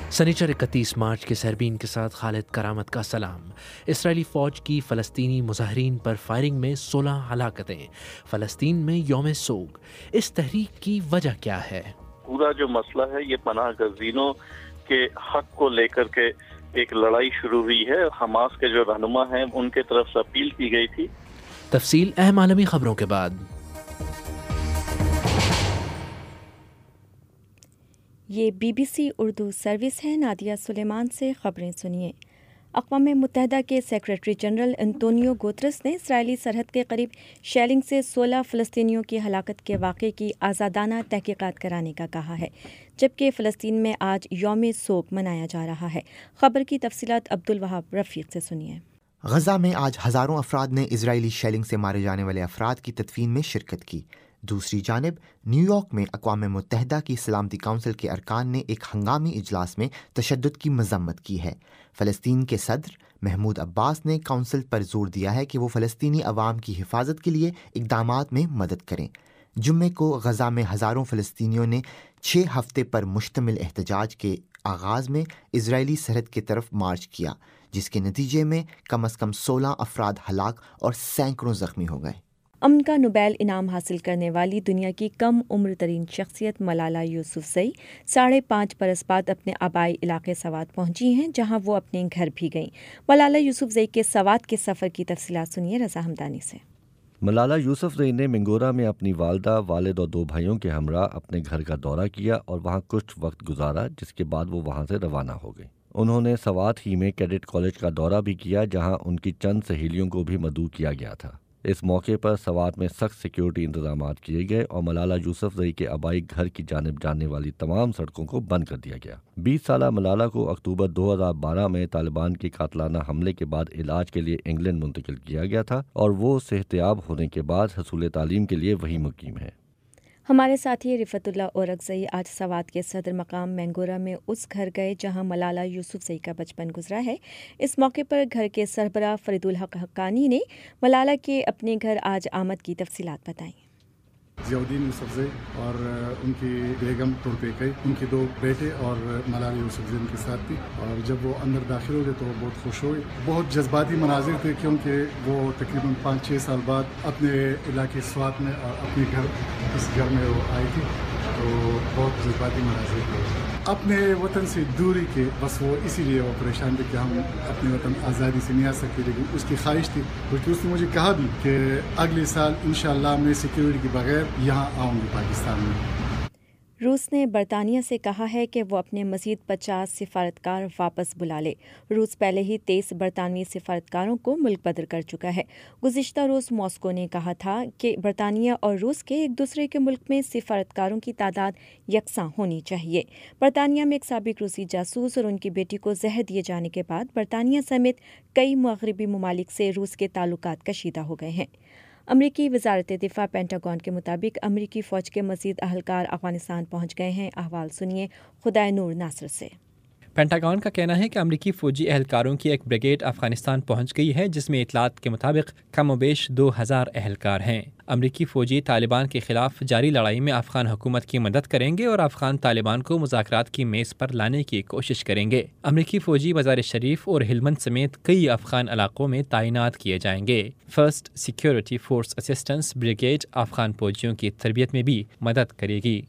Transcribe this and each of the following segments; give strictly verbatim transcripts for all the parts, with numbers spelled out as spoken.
سنیچر اکتیس مارچ کے سربین کے ساتھ خالد کرامت کا سلام۔ اسرائیلی فوج کی فلسطینی مظاہرین پر فائرنگ میں سولہ ہلاکتیں، فلسطین میں یوم سوگ۔ اس تحریک کی وجہ کیا ہے؟ پورا جو مسئلہ ہے یہ پناہ گزینوں کے حق کو لے کر کے ایک لڑائی شروع ہوئی ہے۔ حماس کے جو رہنما ہیں ان کے طرف سے اپیل کی گئی تھی۔ تفصیل اہم عالمی خبروں کے بعد۔ یہ B B C Urdu service ہے۔ نادیہ سلیمان سے خبریں سنیے۔ اقوام متحدہ کے سیکریٹری جنرل انتونیو گوترس نے اسرائیلی سرحد کے قریب شیلنگ سے سولہ فلسطینیوں کی ہلاکت کے واقعے کی آزادانہ تحقیقات کرانے کا کہا ہے، جبکہ فلسطین میں آج یوم سوگ منایا جا رہا ہے۔ خبر کی تفصیلات عبدالوہاب رفیق سے سنیے۔ غزہ میں آج ہزاروں افراد نے اسرائیلی شیلنگ سے مارے جانے والے افراد کی تدفین میں شرکت کی۔ دوسری جانب نیو یارک میں اقوام متحدہ کی سلامتی کونسل کے ارکان نے ایک ہنگامی اجلاس میں تشدد کی مذمت کی ہے۔ فلسطین کے صدر محمود عباس نے کونسل پر زور دیا ہے کہ وہ فلسطینی عوام کی حفاظت کے لیے اقدامات میں مدد کریں۔ جمعے کو غزہ میں ہزاروں فلسطینیوں نے چھ ہفتے پر مشتمل احتجاج کے آغاز میں اسرائیلی سرحد کی طرف مارچ کیا، جس کے نتیجے میں کم از کم سولہ افراد ہلاک اور سینکڑوں زخمی ہو گئے۔ امن کا نوبیل انعام حاصل کرنے والی دنیا کی کم عمر ترین شخصیت ملالہ یوسفزئی ساڑھے پانچ برس بعد اپنے آبائی علاقے سوات پہنچی ہیں، جہاں وہ اپنے گھر بھی گئیں۔ ملالہ یوسفزئی کے سوات کے سفر کی تفصیلات سنیے رضا ہمدانی سے۔ ملالہ یوسفزئی نے منگورا میں اپنی والدہ، والد اور دو بھائیوں کے ہمراہ اپنے گھر کا دورہ کیا اور وہاں کچھ وقت گزارا، جس کے بعد وہ وہاں سے روانہ ہو گئی۔ انہوں نے سوات ہی میں کیڈٹ کالج کا دورہ بھی کیا، جہاں ان کی چند سہیلیوں کو بھی مدعو کیا گیا تھا۔ اس موقع پر سوات میں سخت سیکیورٹی انتظامات کیے گئے اور ملالہ یوسفزئی کے آبائی گھر کی جانب جانے والی تمام سڑکوں کو بند کر دیا گیا۔ بیس سالہ ملالہ کو اکتوبر دو ہزار بارہ میں طالبان کے قاتلانہ حملے کے بعد علاج کے لیے انگلینڈ منتقل کیا گیا تھا اور وہ صحتیاب ہونے کے بعد حصول تعلیم کے لیے وہیں مقیم ہے۔ ہمارے ساتھی رفت اللہ اورکزئی آج سوات کے صدر مقام مینگورا میں اس گھر گئے جہاں ملالہ یوسفزئی کا بچپن گزرا ہے۔ اس موقع پر گھر کے سربراہ فرید الحق حقانی نے ملالہ کے اپنے گھر آج آمد کی تفصیلات بتائیں۔ ضیاء الدین یوسفزئی اور ان کی بیگم ترپیکئی، ان کے دو بیٹے اور ملالہ یوسفزئی ان کے ساتھ تھی، اور جب وہ اندر داخل ہو گئے تو وہ بہت خوش ہوئے۔ بہت جذباتی مناظر تھے کیونکہ وہ تقریباً پانچ چھ سال بعد اپنے علاقے سوات میں اور اپنے گھر اس گھر میں وہ آئی تھی، تو بہت جذباتی مناظر تھے۔ اپنے وطن سے دوری کے بس وہ اسی لیے وہ پریشان تھے کہ ہم اپنے وطن آزادی سے نہیں آ سکتے، لیکن اس کی خواہش تھی، بلکہ اس نے مجھے کہا بھی کہ اگلے سال انشاءاللہ میں سیکیورٹی کے بغیر یہاں آؤں گی پاکستان میں۔ روس نے برطانیہ سے کہا ہے کہ وہ اپنے مزید پچاس سفارتکار واپس بلا لے۔ روس پہلے ہی تیئیس برطانوی سفارتکاروں کو ملک بدر کر چکا ہے۔ گزشتہ روز ماسکو نے کہا تھا کہ برطانیہ اور روس کے ایک دوسرے کے ملک میں سفارتکاروں کی تعداد یکساں ہونی چاہیے۔ برطانیہ میں ایک سابق روسی جاسوس اور ان کی بیٹی کو زہر دیے جانے کے بعد برطانیہ سمیت کئی مغربی ممالک سے روس کے تعلقات کشیدہ ہو گئے ہیں۔ امریکی وزارت دفاع پینٹاگون کے مطابق امریکی فوج کے مزید اہلکار افغانستان پہنچ گئے ہیں۔ احوال سنیے خدائے نور ناصر سے۔ پینٹاگون کا کہنا ہے کہ امریکی فوجی اہلکاروں کی ایک بریگیڈ افغانستان پہنچ گئی ہے، جس میں اطلاعات کے مطابق کم و بیش دو ہزار اہلکار ہیں۔ امریکی فوجی طالبان کے خلاف جاری لڑائی میں افغان حکومت کی مدد کریں گے اور افغان طالبان کو مذاکرات کی میز پر لانے کی کوشش کریں گے۔ امریکی فوجی مزار شریف اور ہلمند سمیت کئی افغان علاقوں میں تعینات کیے جائیں گے۔ First security force assistance brigade Afghan فوجیوں کی تربیت میں بھی مدد کرے گی۔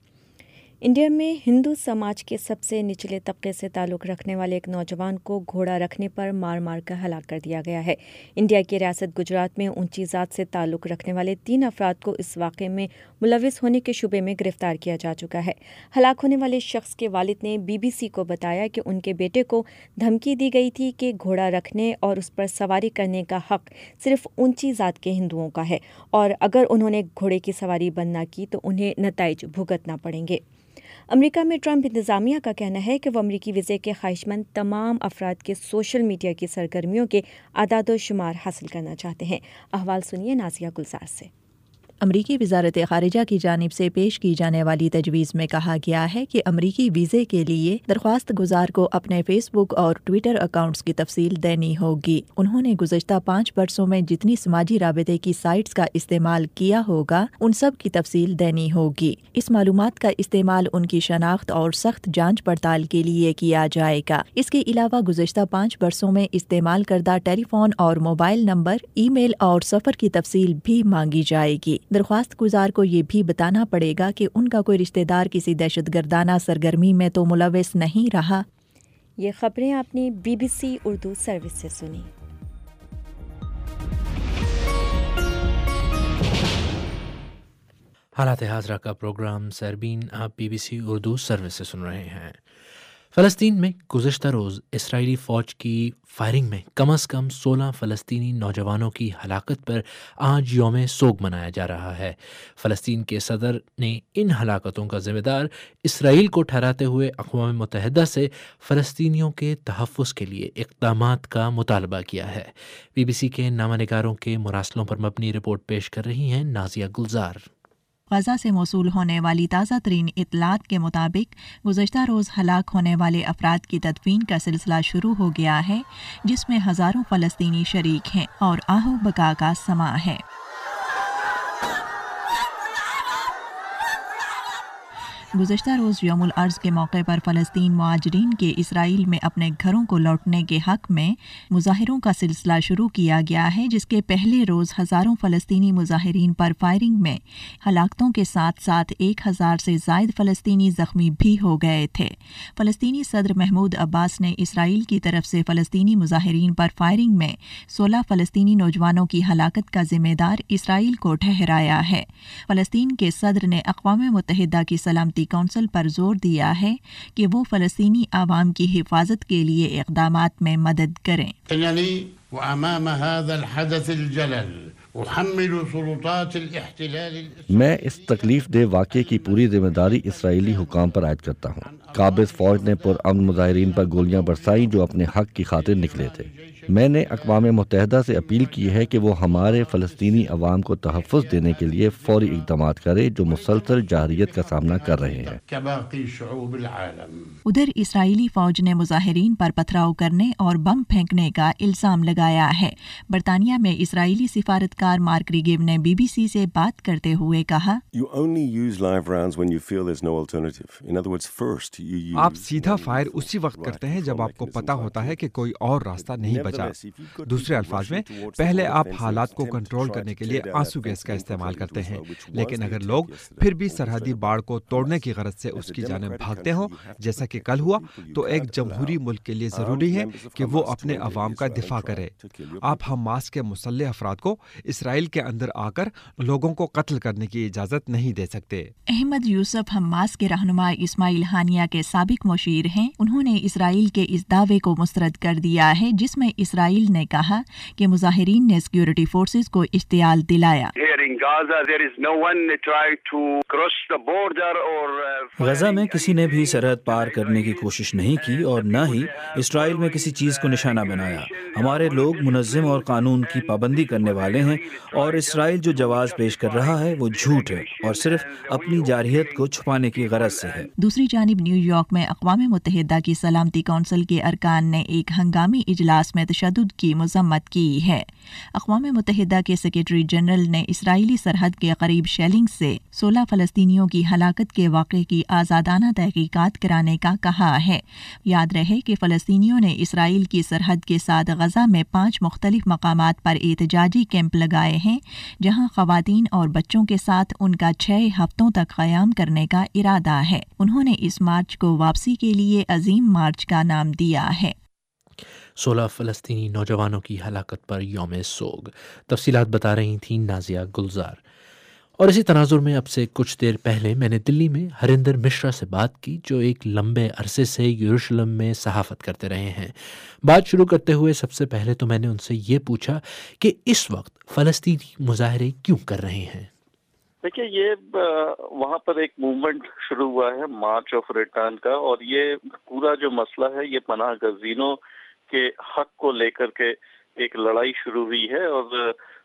انڈیا میں ہندو سماج کے سب سے نچلے طبقے سے تعلق رکھنے والے ایک نوجوان کو گھوڑا رکھنے پر مار مار کر ہلاک کر دیا گیا ہے۔ انڈیا کی ریاست گجرات میں اونچی ذات سے تعلق رکھنے والے تین افراد کو اس واقعے میں ملوث ہونے کے شبے میں گرفتار کیا جا چکا ہے۔ ہلاک ہونے والے شخص کے والد نے بی بی سی کو بتایا کہ ان کے بیٹے کو دھمکی دی گئی تھی کہ گھوڑا رکھنے اور اس پر سواری کرنے کا حق صرف اونچی ذات کے ہندوؤں کا ہے، اور اگر انہوں نے گھوڑے کی سواری بند نہ کی تو انہیں نتائج بھگتنا پڑیں گے۔ امریکہ میں ٹرمپ انتظامیہ کا کہنا ہے کہ وہ امریکی ویزے کے خواہش مند تمام افراد کے سوشل میڈیا کی سرگرمیوں کے اعداد و شمار حاصل کرنا چاہتے ہیں۔ احوال سنیے نازیہ گلزار سے۔ امریکی وزارت خارجہ کی جانب سے پیش کی جانے والی تجویز میں کہا گیا ہے کہ امریکی ویزے کے لیے درخواست گزار کو اپنے فیس بک اور ٹویٹر اکاؤنٹس کی تفصیل دینی ہوگی۔ انہوں نے گزشتہ پانچ برسوں میں جتنی سماجی رابطے کی سائٹس کا استعمال کیا ہوگا ان سب کی تفصیل دینی ہوگی۔ اس معلومات کا استعمال ان کی شناخت اور سخت جانچ پڑتال کے لیے کیا جائے گا۔ اس کے علاوہ گزشتہ پانچ برسوں میں استعمال کردہ ٹیلی فون اور موبائل نمبر، ای میل اور سفر کی تفصیل بھی مانگی جائے گی۔ درخواست گزار کو یہ بھی بتانا پڑے گا کہ ان کا کوئی رشتہ دار کسی دہشت گردانہ سرگرمی میں تو ملوث نہیں رہا۔ یہ خبریں آپ نے B B C Urdu service سے سنی۔ حالات حاضرہ کا پروگرام سربین آپ B B C Urdu service سے سن رہے ہیں۔ فلسطین میں گزشتہ روز اسرائیلی فوج کی فائرنگ میں کم از کم سولہ فلسطینی نوجوانوں کی ہلاکت پر آج یوم سوگ منایا جا رہا ہے۔ فلسطین کے صدر نے ان ہلاکتوں کا ذمہ دار اسرائیل کو ٹھہراتے ہوئے اقوام متحدہ سے فلسطینیوں کے تحفظ کے لیے اقدامات کا مطالبہ کیا ہے۔ بی بی سی کے نامہ نگاروں کے مراسلوں پر مبنی رپورٹ پیش کر رہی ہیں نازیہ گلزار۔ غزہ سے موصول ہونے والی تازہ ترین اطلاعات کے مطابق گزشتہ روز ہلاک ہونے والے افراد کی تدفین کا سلسلہ شروع ہو گیا ہے، جس میں ہزاروں فلسطینی شریک ہیں اور آہو بکا کا سماع ہے۔ گزشتہ روز یوم الارض کے موقع پر فلسطین مہاجرین کے اسرائیل میں اپنے گھروں کو لوٹنے کے حق میں مظاہروں کا سلسلہ شروع کیا گیا ہے، جس کے پہلے روز ہزاروں فلسطینی مظاہرین پر فائرنگ میں ہلاکتوں کے ساتھ ساتھ ایک ہزار سے زائد فلسطینی زخمی بھی ہو گئے تھے۔ فلسطینی صدر محمود عباس نے اسرائیل کی طرف سے فلسطینی مظاہرین پر فائرنگ میں سولہ فلسطینی نوجوانوں کی ہلاکت کا ذمہ دار اسرائیل کو ٹھہرایا ہے۔ فلسطین کے صدر نے اقوام متحدہ کی سلامتی کونسل پر زور دیا ہے کہ وہ فلسطینی عوام کی حفاظت کے لیے اقدامات میں مدد کریں۔ میں اس تکلیف دہ واقعے کی پوری ذمہ داری اسرائیلی حکام پر عائد کرتا ہوں۔ قابض فوج نے پرامن مظاہرین پر گولیاں برسائیں جو اپنے حق کی خاطر نکلے تھے۔ میں نے اقوام متحدہ سے اپیل کی ہے کہ وہ ہمارے فلسطینی عوام کو تحفظ دینے کے لیے فوری اقدامات کرے جو مسلسل جارحیت کا سامنا کر رہے ہیں۔ ادھر اسرائیلی فوج نے مظاہرین پر پتھراؤ کرنے اور بم پھینکنے کا الزام لگایا ہے۔ برطانیہ میں اسرائیلی سفارتکار مارک ریگیو نے بی بی سی سے بات کرتے ہوئے کہا، آپ سیدھا فائر اسی وقت کرتے ہیں جب آپ کو پتا ہوتا ہے کہ کوئی اور راستہ نہیں بچا۔ دوسرے الفاظ میں، پہلے آپ حالات کو کنٹرول کرنے کے لیے آنسو گیس کا استعمال کرتے ہیں، لیکن اگر لوگ پھر بھی سرحدی باڑ کو توڑنے کی غرض سے اس کی جانب بھاگتے ہوں جیسا کہ کل ہوا، تو ایک جمہوری ملک کے لیے ضروری ہے کہ وہ اپنے عوام کا دفاع کرے۔ آپ حماس کے مسلح افراد کو اسرائیل کے اندر آ کر لوگوں کو قتل کرنے کی اجازت نہیں دے سکتے۔ احمد یوسف حماس کے رہنما اسماعیل ہانیہ کے سابق مشیر ہیں۔ انہوں نے اسرائیل کے اس دعوے کو مسترد کر دیا ہے جس میں اسرائیل نے کہا کہ مظاہرین نے سیکیورٹی فورسز کو اشتعال دلایا۔ غزہ میں کسی نے بھی سرحد پار کرنے کی کوشش نہیں کی اور نہ ہی اسرائیل میں کسی چیز کو نشانہ بنایا۔ ہمارے لوگ منظم اور قانون کی پابندی کرنے والے ہیں اور اسرائیل جو جواز پیش کر رہا ہے وہ جھوٹ ہے اور صرف اپنی جارحیت کو چھپانے کی غرض سے ہے۔ دوسری جانب نیو یارک میں اقوام متحدہ کی سلامتی کونسل کے ارکان نے ایک ہنگامی اجلاس میں تشدد کی مذمت کی ہے۔ اقوام متحدہ کے سیکریٹری جنرل نے اسرائیلی سرحد کے قریب شیلنگ سے سولہ فلسطینیوں کی ہلاکت کے واقعے کی آزادانہ تحقیقات کرانے کا کہا ہے۔ یاد رہے کہ فلسطینیوں نے اسرائیل کی سرحد کے ساتھ غزہ میں پانچ مختلف مقامات پر احتجاجی کیمپ لگائے ہیں جہاں خواتین اور بچوں کے ساتھ ان کا چھ ہفتوں تک قیام کرنے کا ارادہ ہے۔ انہوں نے اس مارچ کو واپسی کے لیے عظیم مارچ کا نام دیا ہے۔ سولہ فلسطینی نوجوانوں کی ہلاکت پر یوم سوگ۔ تفصیلات بتا رہی تھیں نازیہ گلزار۔ اور اسی تناظر میں اب سے کچھ دیر پہلے میں نے دلی میں ہریندر مشرا سے بات کی جو ایک لمبے عرصے سے یروشلم میں صحافت کرتے رہے ہیں۔ بات شروع کرتے ہوئے سب سے پہلے تو میں نے ان سے یہ پوچھا کہ اس وقت فلسطینی مظاہرے کیوں کر رہے ہیں۔ دیکھیے، یہ وہاں پر ایک موومنٹ شروع ہوا ہے مارچ آف ریٹرن کا، اور یہ پورا جو مسئلہ ہے یہ پناہ گزینوں کے حق کو لے کر کے ایک لڑائی شروع ہوئی ہے، اور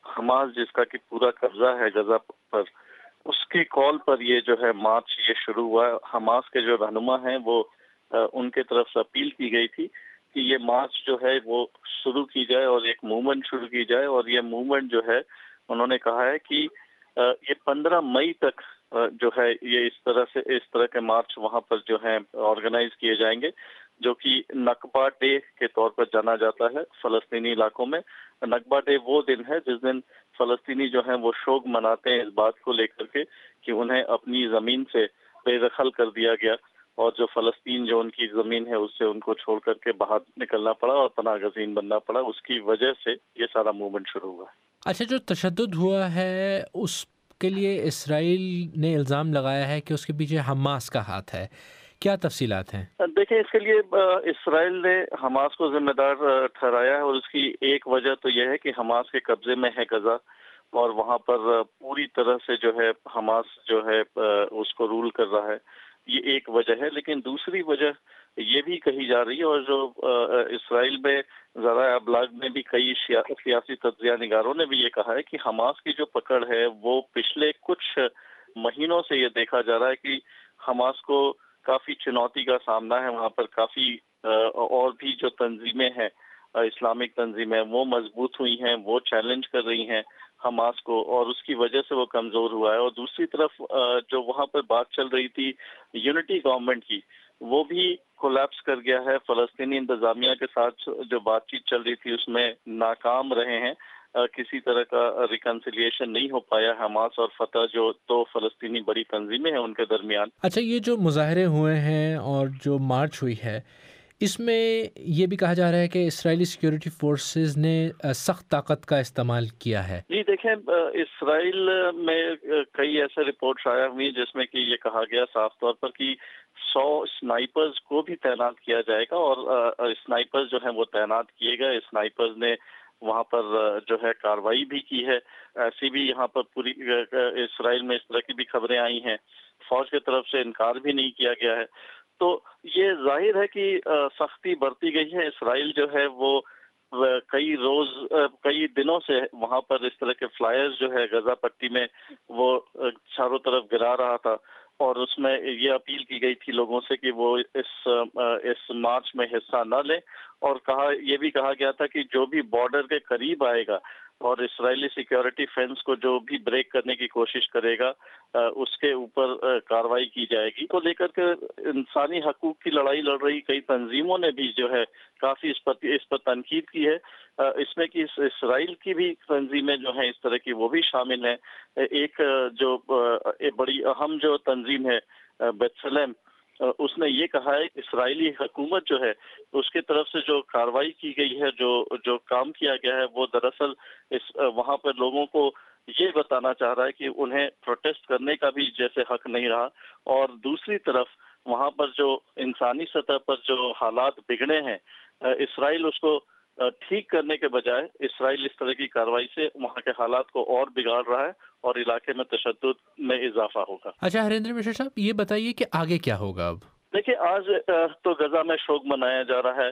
حماس جس کا کہ پورا قبضہ ہے غزہ پر، اس کی کال پر یہ جو ہے مارچ یہ شروع ہوا ہے۔ حماس کے جو رہنما ہیں وہ ان کے طرف سے اپیل کی گئی تھی کہ یہ مارچ جو ہے وہ شروع کی جائے اور ایک موومنٹ شروع کی جائے، اور یہ موومنٹ جو ہے انہوں نے کہا ہے کہ یہ پندرہ مئی تک جو ہے یہ اس طرح سے اس طرح کے مارچ وہاں پر جو ہے آرگنائز کیے جائیں گے، جو کہ نکبہ ڈے کے طور پر جانا جاتا ہے فلسطینی علاقوں میں۔ نکبہ ڈے وہ دن ہے جس دن فلسطینی جو ہیں وہ شوق مناتے ہیں اس بات کو لے کر کے کہ انہیں اپنی زمین سے بے دخل کر دیا گیا، اور جو فلسطین جو ان کی زمین ہے اس سے ان کو چھوڑ کر کے باہر نکلنا پڑا اور پناہ گزین بننا پڑا۔ اس کی وجہ سے یہ سارا موومنٹ شروع ہوا ہے۔ اچھا، جو تشدد ہوا ہے اس کے لیے اسرائیل نے الزام لگایا ہے کہ اس کے پیچھے حماس کا ہاتھ ہے، کیا تفصیلات ہیں؟ دیکھیں، اس کے لیے اسرائیل نے حماس کو ذمہ دار ٹھہرایا ہے، اور اس کی ایک وجہ تو یہ ہے کہ حماس کے قبضے میں ہے غزہ، اور وہاں پر پوری طرح سے جو ہے حماس جو ہے اس کو رول کر رہا ہے، یہ ایک وجہ ہے۔ لیکن دوسری وجہ یہ بھی کہی جا رہی ہے، اور جو اسرائیل میں ذرائع ابلاغ میں بھی کئی سیاسی تجزیہ نگاروں نے بھی یہ کہا ہے کہ حماس کی جو پکڑ ہے وہ پچھلے کچھ مہینوں سے یہ دیکھا جا رہا ہے کہ حماس کو کافی چنوتی کا سامنا ہے، وہاں پر کافی اور بھی جو تنظیمیں ہیں اسلامک تنظیمیں وہ مضبوط ہوئی ہیں، وہ چیلنج کر رہی ہیں حماس کو، اور اس کی وجہ سے وہ کمزور ہوا ہے۔ اور دوسری طرف جو وہاں پر بات چل رہی تھی یونٹی گورنمنٹ کی، وہ بھی کولیپس کر گیا ہے۔ فلسطینی انتظامیہ کے ساتھ جو بات چیت چل رہی تھی اس میں ناکام رہے ہیں، کسی طرح کا ریکنسیلیشن نہیں ہو پایا حماس اور فتح جو دو فلسطینی بڑی تنظیمیں ہیں ان کے درمیان۔ اچھا، یہ جو مظاہرے ہوئے ہیں اور جو مارچ ہوئی ہے، اس میں یہ بھی کہا جا رہا ہے کہ اسرائیلی سیکیورٹی فورسز نے سخت طاقت کا استعمال کیا ہے۔ جی دیکھیں، اسرائیل میں کئی ایسے رپورٹس آیا ہوئی جس میں کہ یہ کہا گیا صاف طور پر کہ سو اسنائپرز کو بھی تعینات کیا جائے گا، اور اسنائپرز جو ہیں وہ تعینات کیے گئے۔ اسنائپرز نے وہاں پر جو ہے کاروائی بھی کی ہے۔ ایسی بھی یہاں پر پوری اسرائیل میں اس طرح کی بھی خبریں آئی ہیں، فوج کی طرف سے انکار بھی نہیں کیا گیا ہے۔ تو یہ ظاہر ہے کہ سختی برتی گئی ہے۔ اسرائیل جو ہے وہ کئی روز کئی دنوں سے وہاں پر اس طرح کے فلائرز جو ہے غزہ پٹی میں وہ چاروں طرف گرا رہا تھا، اور اس میں یہ اپیل کی گئی تھی لوگوں سے کہ وہ اس اس مارچ میں حصہ نہ لیں، اور کہا یہ بھی کہا گیا تھا کہ جو بھی بارڈر کے قریب آئے گا اور اسرائیلی سیکیورٹی فینس کو جو بھی بریک کرنے کی کوشش کرے گا اس کے اوپر کارروائی کی جائے گی۔ کو لے کر کے انسانی حقوق کی لڑائی لڑ رہی کئی تنظیموں نے بھی جو ہے کافی اس پر اس پر تنقید کی ہے، اس میں کہ اسرائیل کی بھی تنظیمیں جو ہیں اس طرح کی وہ بھی شامل ہیں۔ ایک جو بڑی اہم جو تنظیم ہے بتسلم، اس نے یہ کہا ہے اسرائیلی حکومت جو ہے اس کی طرف سے جو کارروائی کی گئی ہے، جو جو کام کیا گیا ہے، وہ دراصل اس وہاں پر لوگوں کو یہ بتانا چاہ رہا ہے کہ انہیں پروٹیسٹ کرنے کا بھی جیسے حق نہیں رہا، اور دوسری طرف وہاں پر جو انسانی سطح پر جو حالات بگڑے ہیں، اسرائیل اس کو ٹھیک کرنے کے بجائے اسرائیل اس طرح کی کارروائی سے وہاں کے حالات کو اور بگاڑ رہا ہے اور علاقے میں تشدد میں اضافہ ہوگا۔ اچھا ہریندر مشرا صاحب، یہ بتائیے کہ آگے کیا ہوگا اب؟ دیکھیے، آج تو غزہ میں شوق منایا جا رہا ہے،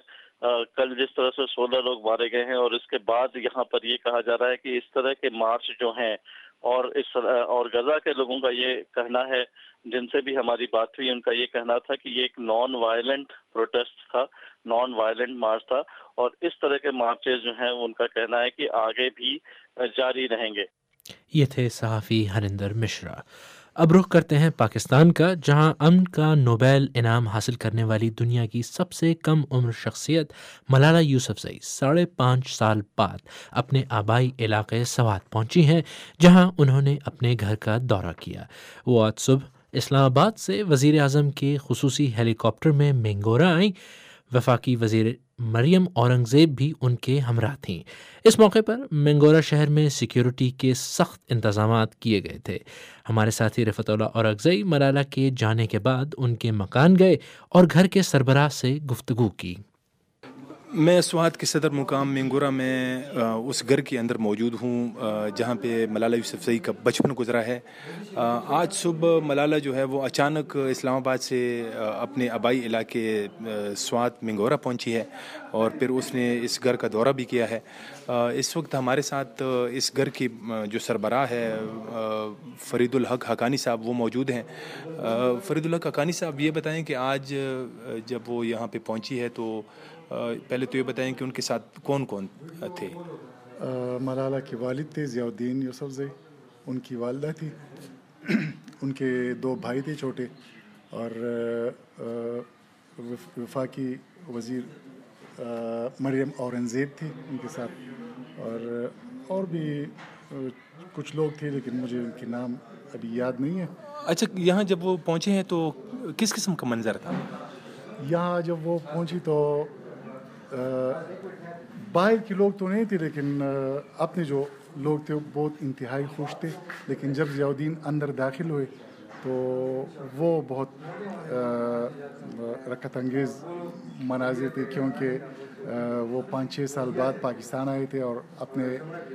کل جس طرح سے سولہ لوگ مارے گئے ہیں، اور اس کے بعد یہاں پر یہ کہا جا رہا ہے کہ اس طرح کے مارچ جو ہیں، اور اس اور غزہ کے لوگوں کا یہ کہنا ہے جن سے بھی ہماری بات ہوئی، ان کا یہ کہنا تھا کہ یہ ایک نان وائلنٹ پروٹیسٹ تھا، نان وائلنٹ مارچ تھا، اور اس طرح کے مارچز جو ہیں ان کا کہنا ہے کہ آگے بھی جاری رہیں گے۔ یہ تھے صحافی ہریندر مشرا۔ اب رخ کرتے ہیں پاکستان کا، جہاں امن کا نوبیل انعام حاصل کرنے والی دنیا کی سب سے کم عمر شخصیت ملالہ یوسفزئی ساڑھے پانچ سال بعد اپنے آبائی علاقے سوات پہنچی ہیں، جہاں انہوں نے اپنے گھر کا دورہ کیا۔ وہ آج صبح اسلام آباد سے وزیر اعظم کے خصوصی ہیلی کاپٹر میں مینگورہ آئیں۔ وفاقی وزیر مریم اورنگزیب بھی ان کے ہمراہ تھیں۔ اس موقع پر مینگورہ شہر میں سیکیورٹی کے سخت انتظامات کیے گئے تھے۔ ہمارے ساتھی رفعت اللہ اورنگزئی ملالہ کے جانے کے بعد ان کے مکان گئے اور گھر کے سربراہ سے گفتگو کی۔ میں سوات کے صدر مقام مینگورہ میں اس گھر کے اندر موجود ہوں جہاں پہ ملالہ یوسفزئی کا بچپن گزرا ہے. آج صبح ملالہ جو ہے وہ اچانک اسلام آباد سے اپنے آبائی علاقے سوات مینگورہ پہنچی ہے اور پھر اس نے اس گھر کا دورہ بھی کیا ہے. اس وقت ہمارے ساتھ اس گھر کی جو سربراہ ہے فرید الحق حقانی صاحب وہ موجود ہیں. فرید الحق حقانی صاحب یہ بتائیں کہ آج جب وہ یہاں پہ پہنچی ہے تو پہلے تو یہ بتائیں کہ ان کے ساتھ کون کون تھے. ملالہ کے والد تھے ضیاء الدین یوسفزئی, ان کی والدہ تھی, ان کے دو بھائی تھے چھوٹے, اور وفاقی وزیر مریم اورنگزیب تھی ان کے ساتھ, اور اور بھی کچھ لوگ تھے لیکن مجھے ان کے نام ابھی یاد نہیں ہے. اچھا, یہاں جب وہ پہنچے ہیں تو کس قسم کا منظر تھا؟ یہاں جب وہ پہنچی تو باہر کے لوگ تو نہیں تھے لیکن اپنے جو لوگ تھے بہت انتہائی خوش تھے. لیکن جب ضیاء الدین اندر داخل ہوئے تو وہ بہت رکت انگیز مناظر تھے, کیونکہ وہ پانچ چھ سال بعد پاکستان آئے تھے اور اپنے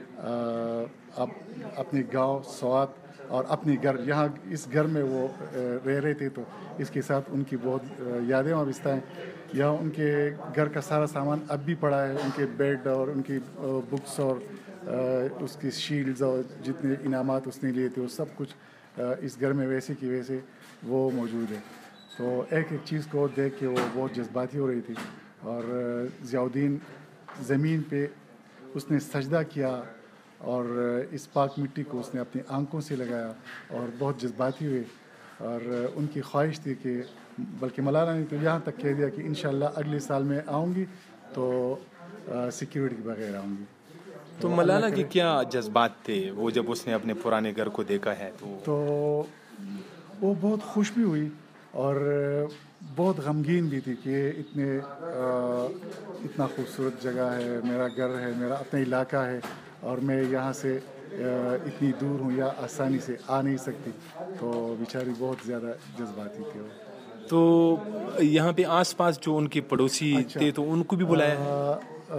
اپنے گاؤں سوات اور اپنے گھر یہاں اس گھر میں وہ رہ رہے تھے, تو اس کے ساتھ ان کی بہت یادیں وابستہ ہیں. یہاں ان کے گھر کا سارا سامان اب بھی پڑا ہے, ان کے بیڈ اور ان کی بکس اور اس کی شیلڈز اور جتنے انعامات اس نے لیے تھے وہ سب کچھ اس گھر میں ویسے کی ویسے وہ موجود ہے. تو ایک ایک چیز کو دیکھ کے وہ بہت جذباتی ہو رہی تھی, اور ضیاء الدین زمین پہ اس نے سجدہ کیا اور اس پاک مٹی کو اس نے اپنی آنکھوں سے لگایا اور بہت جذباتی ہوئے. اور ان کی خواہش تھی کہ, بلکہ ملالہ نے تو یہاں تک کہہ دیا کہ انشاءاللہ اگلے سال میں آؤں گی تو سیکیورٹی کے بغیر آؤں گی. تو ملالہ کے کیا جذبات تھے وہ جب اس نے اپنے پرانے گھر کو دیکھا ہے؟ تو تو وہ بہت خوش بھی ہوئی اور بہت غمگین بھی تھی کہ اتنے اتنا خوبصورت جگہ ہے, میرا گھر ہے, میرا اپنا علاقہ ہے, اور میں یہاں سے اتنی دور ہوں یا آسانی سے آ نہیں سکتی. تو بیچاری بہت زیادہ جذباتی تھی. تو یہاں پہ آس پاس جو ان کے پڑوسی تھے تو ان کو بھی بلایا؟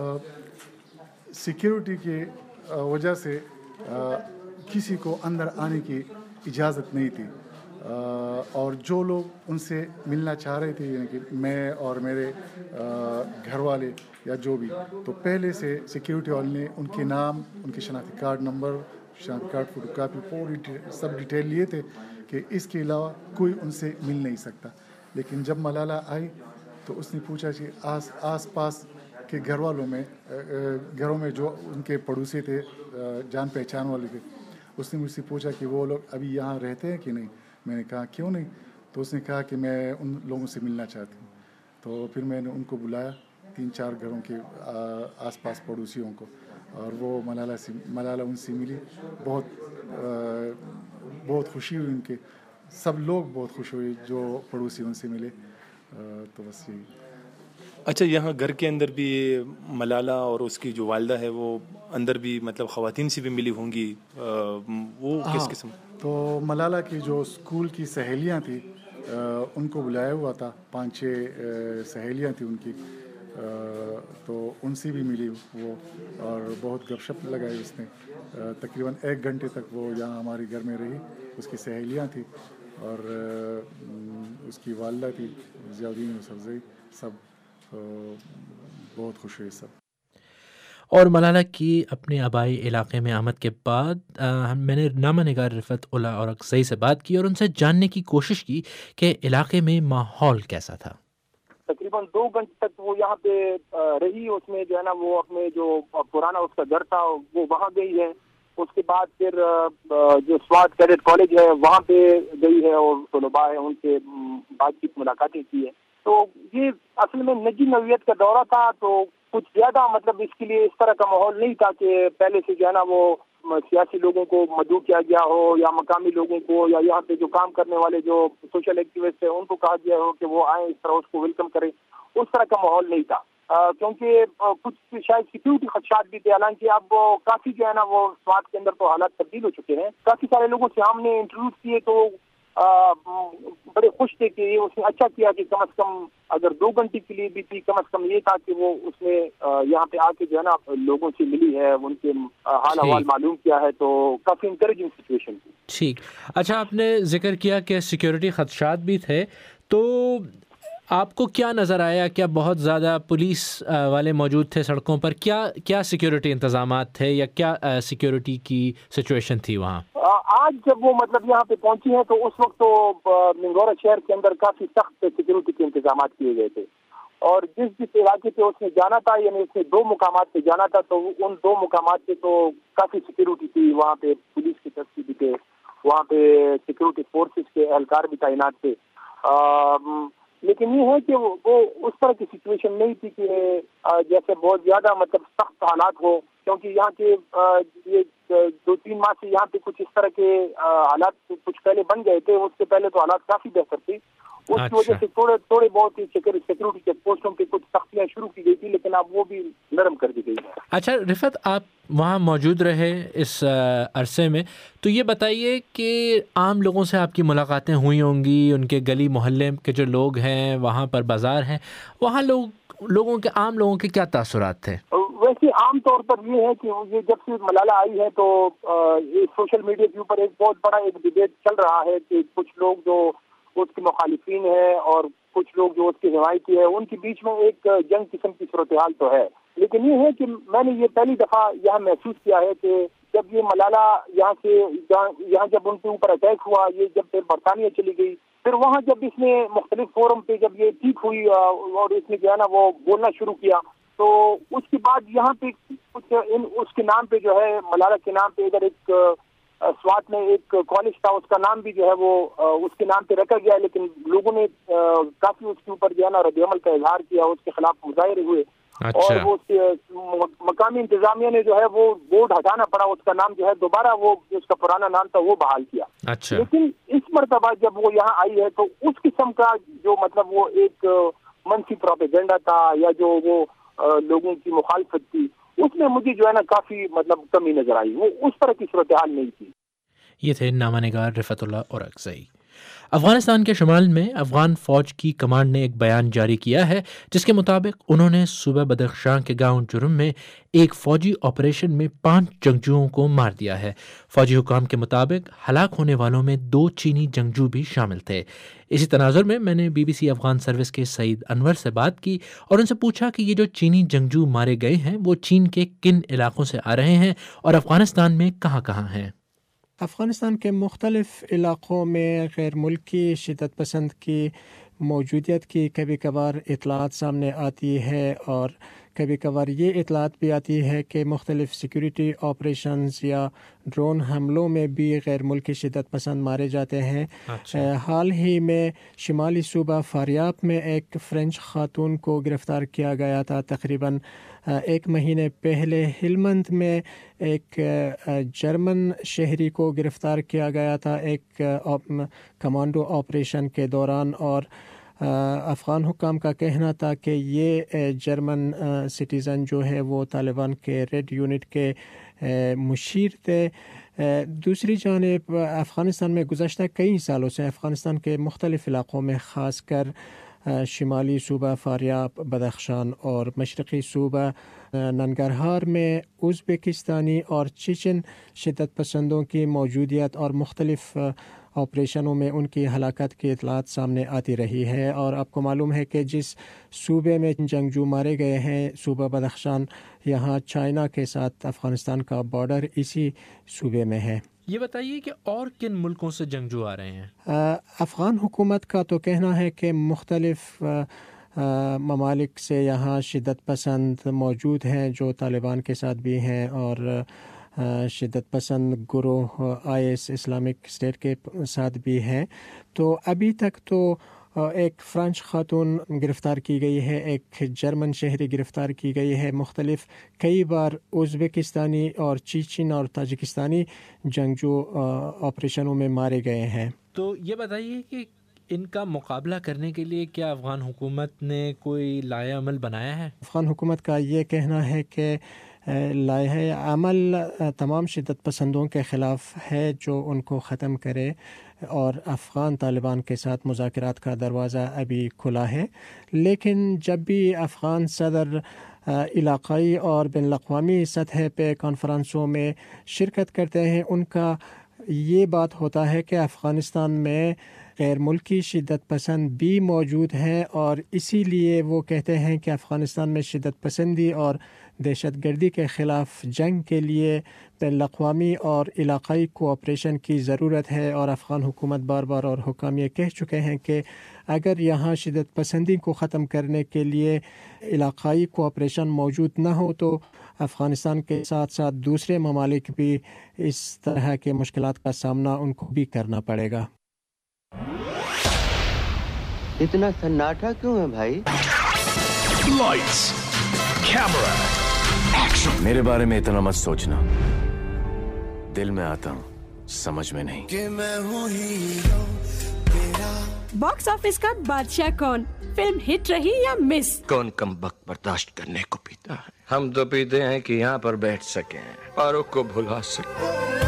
سیکیورٹی کی وجہ سے کسی کو اندر آنے کی اجازت نہیں تھی, اور جو لوگ ان سے ملنا چاہ رہے تھے یعنی کہ میں اور میرے گھر والے یا جو بھی, تو پہلے سے سیکیورٹی والے نے ان کے نام, ان کے شناختی کارڈ نمبر, شناختی کارڈ فوٹو کاپی پوری سب ڈیٹیل لیے تھے کہ اس کے علاوہ کوئی ان سے مل نہیں سکتا. لیکن جب ملالہ آئی تو اس نے پوچھا کہ آس آس پاس کے گھر والوں میں گھروں میں جو ان کے پڑوسی تھے, جان پہچان والے تھے, اس نے مجھ سے پوچھا کہ وہ لوگ ابھی یہاں رہتے ہیں کہ نہیں. میں نے کہا کیوں نہیں؟ تو اس نے کہا کہ میں ان لوگوں سے ملنا چاہتی ہوں. تو پھر میں نے ان کو بلایا, تین چار گھروں کے آس پاس پڑوسیوں کو, اور وہ ملالہ سے ملالہ ان سے ملی. بہت بہت خوشی ہوئی ان کے, سب لوگ بہت خوش ہوئے جو پڑوسی ان سے ملے. تو بس یہی. اچھا, یہاں گھر کے اندر بھی ملالہ اور اس کی جو والدہ ہے وہ اندر بھی مطلب خواتین سے بھی ملی ہوں گی, وہ کس قسم؟ تو ملالہ کی جو اسکول کی سہیلیاں تھیں ان کو بلایا ہوا تھا, پانچ چھ سہیلیاں تھیں ان کی, تو ان سے بھی ملی وہ اور بہت گپ شپ لگائی اس نے. تقریباً ایک گھنٹے تک وہ یہاں ہمارے گھر میں رہی. اس کی سہیلیاں تھیں اور اس کی والدہ تھی ضیاء الدین یوسفزئی, سب بہت خوش ہوئے سب. اور ملالہ کی اپنے آبائی علاقے میں آمد کے بعد میں نے نامہ نگار رفعت اللہ اورکزئی سے بات کی اور ان سے جاننے کی کوشش کی کہ علاقے میں ماحول کیسا تھا. تقریباً دو گھنٹے تک وہ یہاں پہ رہی. اس میں جو ہے نا وہ اپنے جو پرانا اس کا گھر تھا وہ وہاں گئی ہے. اس کے بعد پھر جو سوات کیڈٹ کالج ہے وہاں پہ گئی ہے اور طلباء ہیں ان سے بات چیت ملاقاتیں کی ہے. تو یہ اصل میں نجی نوعیت کا دورہ تھا, تو کچھ زیادہ مطلب اس کے لیے اس طرح کا ماحول نہیں تھا کہ پہلے سے جو ہے نا وہ سیاسی لوگوں کو مدعو کیا گیا ہو یا مقامی لوگوں کو یا یہاں پہ جو کام کرنے والے جو سوشل ایکٹیوسٹ ہیں ان کو کہا گیا ہو کہ وہ آئیں اس طرح اس کو ویلکم کریں. اس طرح کا ماحول نہیں تھا, کیونکہ کچھ شاید سیکیورٹی خدشات بھی تھے. حالانکہ اب کافی جو ہے نا وہ سوات کے اندر تو حالات تبدیل ہو چکے ہیں. کافی سارے لوگوں سے ہم نے انٹرویو کیے تو بڑے خوش تھے کہ یہ اس نے اچھا کیا کہ کم از کم اگر دو گھنٹے کے لیے بھی تھی کم از کم یہ تھا کہ وہ اس نے یہاں پہ آ کے جو ہے نا لوگوں سے ملی ہے, ان کے حال احوال معلوم کیا ہے, تو کافی انکریجنگ سچویشن تھی. ٹھیک. اچھا, آپ نے ذکر کیا کہ سیکیورٹی خدشات بھی تھے, تو آپ کو کیا نظر آیا؟ کیا بہت زیادہ پولیس والے موجود تھے سڑکوں پر؟ کیا کیا سیکیورٹی انتظامات تھے یا کیا سیکیورٹی کی سچویشن تھی وہاں؟ آج جب وہ مطلب یہاں پہ پہنچی ہیں تو اس وقت تو منگورا شہر کے اندر کافی سخت سیکیورٹی کے انتظامات کیے گئے تھے, اور جس جس علاقے پہ اس نے جانا تھا, یعنی اس نے دو مقامات پہ جانا تھا, تو ان دو مقامات پہ تو کافی سیکیورٹی تھی. وہاں پہ پولیس کی دستی بھی تھے, وہاں پہ سیکیورٹی فورسز کے اہلکار بھی تعینات تھے. لیکن یہ ہے کہ وہ اس طرح کی سچویشن نہیں تھی کہ جیسے بہت زیادہ مطلب سخت حالات ہو, کیونکہ یہاں کے یہ دو تین ماہ سے یہاں پہ کچھ اس طرح کے حالات کچھ پہلے بن گئے تھے. اس سے پہلے تو حالات کافی بہتر تھے, اس کی وجہ سے تھوڑے تھوڑے بہت ہی سیکورٹی کے پوسٹوں پہ کچھ سختیاں شروع کی گئی تھی, لیکن اب وہ بھی نرم کر دی گئی ہے. اچھا رفعت, آپ وہاں موجود رہے اس عرصے میں, تو یہ بتائیے کہ عام لوگوں سے آپ کی ملاقاتیں ہوئی ہوں گی, ان کے گلی محلے کے جو لوگ ہیں وہاں پر بازار ہیں, وہاں لوگ لوگوں کے عام لوگوں کے کیا تاثرات تھے؟ ویسے عام طور پر یہ ہے کہ یہ جب سے ملالہ آئی ہے تو سوشل میڈیا کے اوپر ایک بہت بڑا ایک ڈبیٹ چل رہا ہے کہ کچھ لوگ جو اس کے مخالفین ہیں اور کچھ لوگ جو اس کے حمایتی ہے, ان کے بیچ میں ایک جنگ قسم کی صورتحال تو ہے. لیکن یہ ہے کہ میں نے یہ پہلی دفعہ یہاں محسوس کیا ہے کہ جب یہ ملالہ یہاں سے یہاں جب ان کے اوپر اٹیک ہوا, یہ جب پھر برطانیہ چلی گئی, پھر وہاں جب اس نے مختلف فورم پہ جب یہ ٹھیک ہوئی اور اس نے جو ہے نا وہ بولنا شروع کیا, تو اس کے بعد یہاں پہ کچھ اس کے نام پہ جو ہے ملالہ کے نام پہ ادھر ایک سوات میں ایک کالج تھا, اس کا نام بھی جو ہے وہ اس کے نام پہ رکھا گیا, لیکن لوگوں نے کافی اس کے اوپر جو ہے نا رد عمل کا اظہار کیا, اس کے خلاف مظاہرے ہوئے. اچھا. اور وہ مقامی انتظامیہ نے جو ہے وہ بورڈ ہٹانا پڑا, اس کا نام جو ہے دوبارہ وہ اس کا پرانا نام تھا وہ بحال کیا. اچھا. لیکن اس مرتبہ جب وہ یہاں آئی ہے تو اس قسم کا جو مطلب وہ ایک منفی پروپیگنڈا تھا یا جو وہ لوگوں کی مخالفت تھی, اس میں مجھے جو ہے نا کافی مطلب کمی نظر آئی. وہ اس طرح کی صورتحال نہیں تھی. یہ تھے نامہ نگار رفعت اللہ اورکزئی. افغانستان کے شمال میں افغان فوج کی کمانڈ نے ایک بیان جاری کیا ہے جس کے مطابق انہوں نے صوبہ بدخشاں کے گاؤں جرم میں ایک فوجی آپریشن میں پانچ جنگجوؤں کو مار دیا ہے. فوجی حکام کے مطابق ہلاک ہونے والوں میں دو چینی جنگجو بھی شامل تھے. اسی تناظر میں میں نے B B C Afghan service کے سعید انور سے بات کی اور ان سے پوچھا کہ یہ جو چینی جنگجو مارے گئے ہیں وہ چین کے کن علاقوں سے آ رہے ہیں اور افغانستان میں کہاں کہاں ہیں. افغانستان کے مختلف علاقوں میں غیر ملکی شدت پسند کی موجودیت کی کبھی کبھار اطلاعات سامنے آتی ہے, اور کبھی کبھار یہ اطلاعات بھی آتی ہے کہ مختلف سیکیورٹی آپریشنز یا ڈرون حملوں میں بھی غیر ملکی شدت پسند مارے جاتے ہیں. اچھا. حال ہی میں شمالی صوبہ فاریاب میں ایک فرینچ خاتون کو گرفتار کیا گیا تھا. تقریباً ایک مہینے پہلے ہلمند میں ایک جرمن شہری کو گرفتار کیا گیا تھا ایک کمانڈو آپریشن کے دوران, اور افغان حکام کا کہنا تھا کہ یہ جرمن سٹیزن جو ہے وہ طالبان کے ریڈ یونٹ کے مشیر تھے. دوسری جانب افغانستان میں گزشتہ کئی سالوں سے افغانستان کے مختلف علاقوں میں خاص کر شمالی صوبہ فاریاب, بدخشان اور مشرقی صوبہ ننگرہار میں ازبکستانی اور چیچن شدت پسندوں کی موجودیت اور مختلف آپریشنوں میں ان کی ہلاکت کی اطلاعات سامنے آتی رہی ہے. اور آپ کو معلوم ہے کہ جس صوبے میں جنگجو مارے گئے ہیں صوبہ بدخشان, یہاں چائنا کے ساتھ افغانستان کا بارڈر اسی صوبے میں ہے. یہ بتائیے کہ اور کن ملکوں سے جنگجو آ رہے ہیں؟ افغان حکومت کا تو کہنا ہے کہ مختلف ممالک سے یہاں شدت پسند موجود ہیں جو طالبان کے ساتھ بھی ہیں اور شدت پسند گروہ آئی ایس اسلامک اسٹیٹ کے ساتھ بھی ہیں. تو ابھی تک تو ایک فرانچ خاتون گرفتار کی گئی ہے, ایک جرمن شہری گرفتار کی گئی ہے, مختلف کئی بار ازبکستانی اور چیچن اور تاجکستانی جنگجو آپریشنوں میں مارے گئے ہیں. تو یہ بتائیے کہ ان کا مقابلہ کرنے کے لیے کیا افغان حکومت نے کوئی لائحہ عمل بنایا ہے؟ افغان حکومت کا یہ کہنا ہے کہ لائے ہے. عمل تمام شدت پسندوں کے خلاف ہے جو ان کو ختم کرے اور افغان طالبان کے ساتھ مذاکرات کا دروازہ ابھی کھلا ہے. لیکن جب بھی افغان صدر علاقائی اور بین الاقوامی سطح پہ کانفرنسوں میں شرکت کرتے ہیں ان کا یہ بات ہوتا ہے کہ افغانستان میں غیر ملکی شدت پسند بھی موجود ہیں اور اسی لیے وہ کہتے ہیں کہ افغانستان میں شدت پسندی اور دہشت گردی کے خلاف جنگ کے لیے بین الاقوامی اور علاقائی کوآپریشن کی ضرورت ہے. اور افغان حکومت بار بار اور حکام یہ کہہ چکے ہیں کہ اگر یہاں شدت پسندی کو ختم کرنے کے لیے علاقائی کوآپریشن موجود نہ ہو تو افغانستان کے ساتھ ساتھ دوسرے ممالک بھی اس طرح کے مشکلات کا سامنا ان کو بھی کرنا پڑے گا. اتنا سناٹا کیوں ہے بھائی؟ Lights camera action. میرے بارے میں اتنا مت سوچنا. دل میں آتا ہوں, سمجھ میں نہیں. کہ میں ہوں ہیرو تیرا. باکس آفس کا بادشاہ کون؟ فلم ہٹ رہی یا مس؟ کون کم وقت برداشت کرنے کو پیتا ہے؟ ہم تو پیتے ہیں کہ یہاں پر بیٹھ سکیں, فاروق کو بھلا سکیں.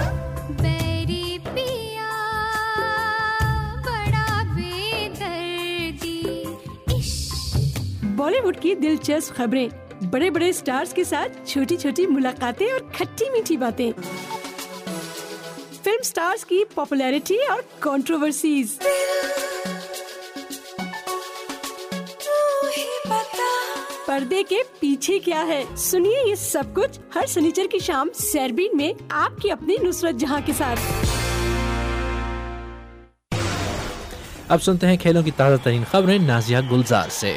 بالی ووڈ کی دلچسپ خبریں, بڑے بڑے سٹارز کے ساتھ چھوٹی چھوٹی ملاقاتیں اور کھٹی میٹھی باتیں, فلم سٹارز کی پاپولیرٹی اور کنٹروورسیز, پردے کے پیچھے کیا ہے. سنیے یہ سب کچھ ہر سنیچر کی شام سیربین میں آپ کی اپنی نصرت جہاں کے ساتھ. اب سنتے ہیں کھیلوں کی تازہ ترین خبریں نازیہ گلزار سے.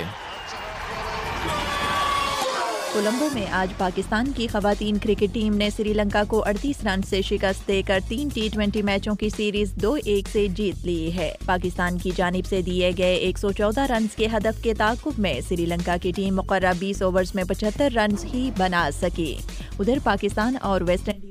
کولمبو میں آج پاکستان کی خواتین کرکٹ ٹیم نے سری لنکا کو اڑتیس رن سے شکست دے کر تین ٹی ٹوینٹی میچوں کی سیریز دو ایک سے جیت لی ہے. پاکستان کی جانب سے دیے گئے ایک سو چودہ رنز کے ہدف کے تعاقب میں سری لنکا کی ٹیم مقررہ بیس اوورز میں پچہتر رنز ہی بنا سکی. ادھر پاکستان اور ویسٹ انڈیز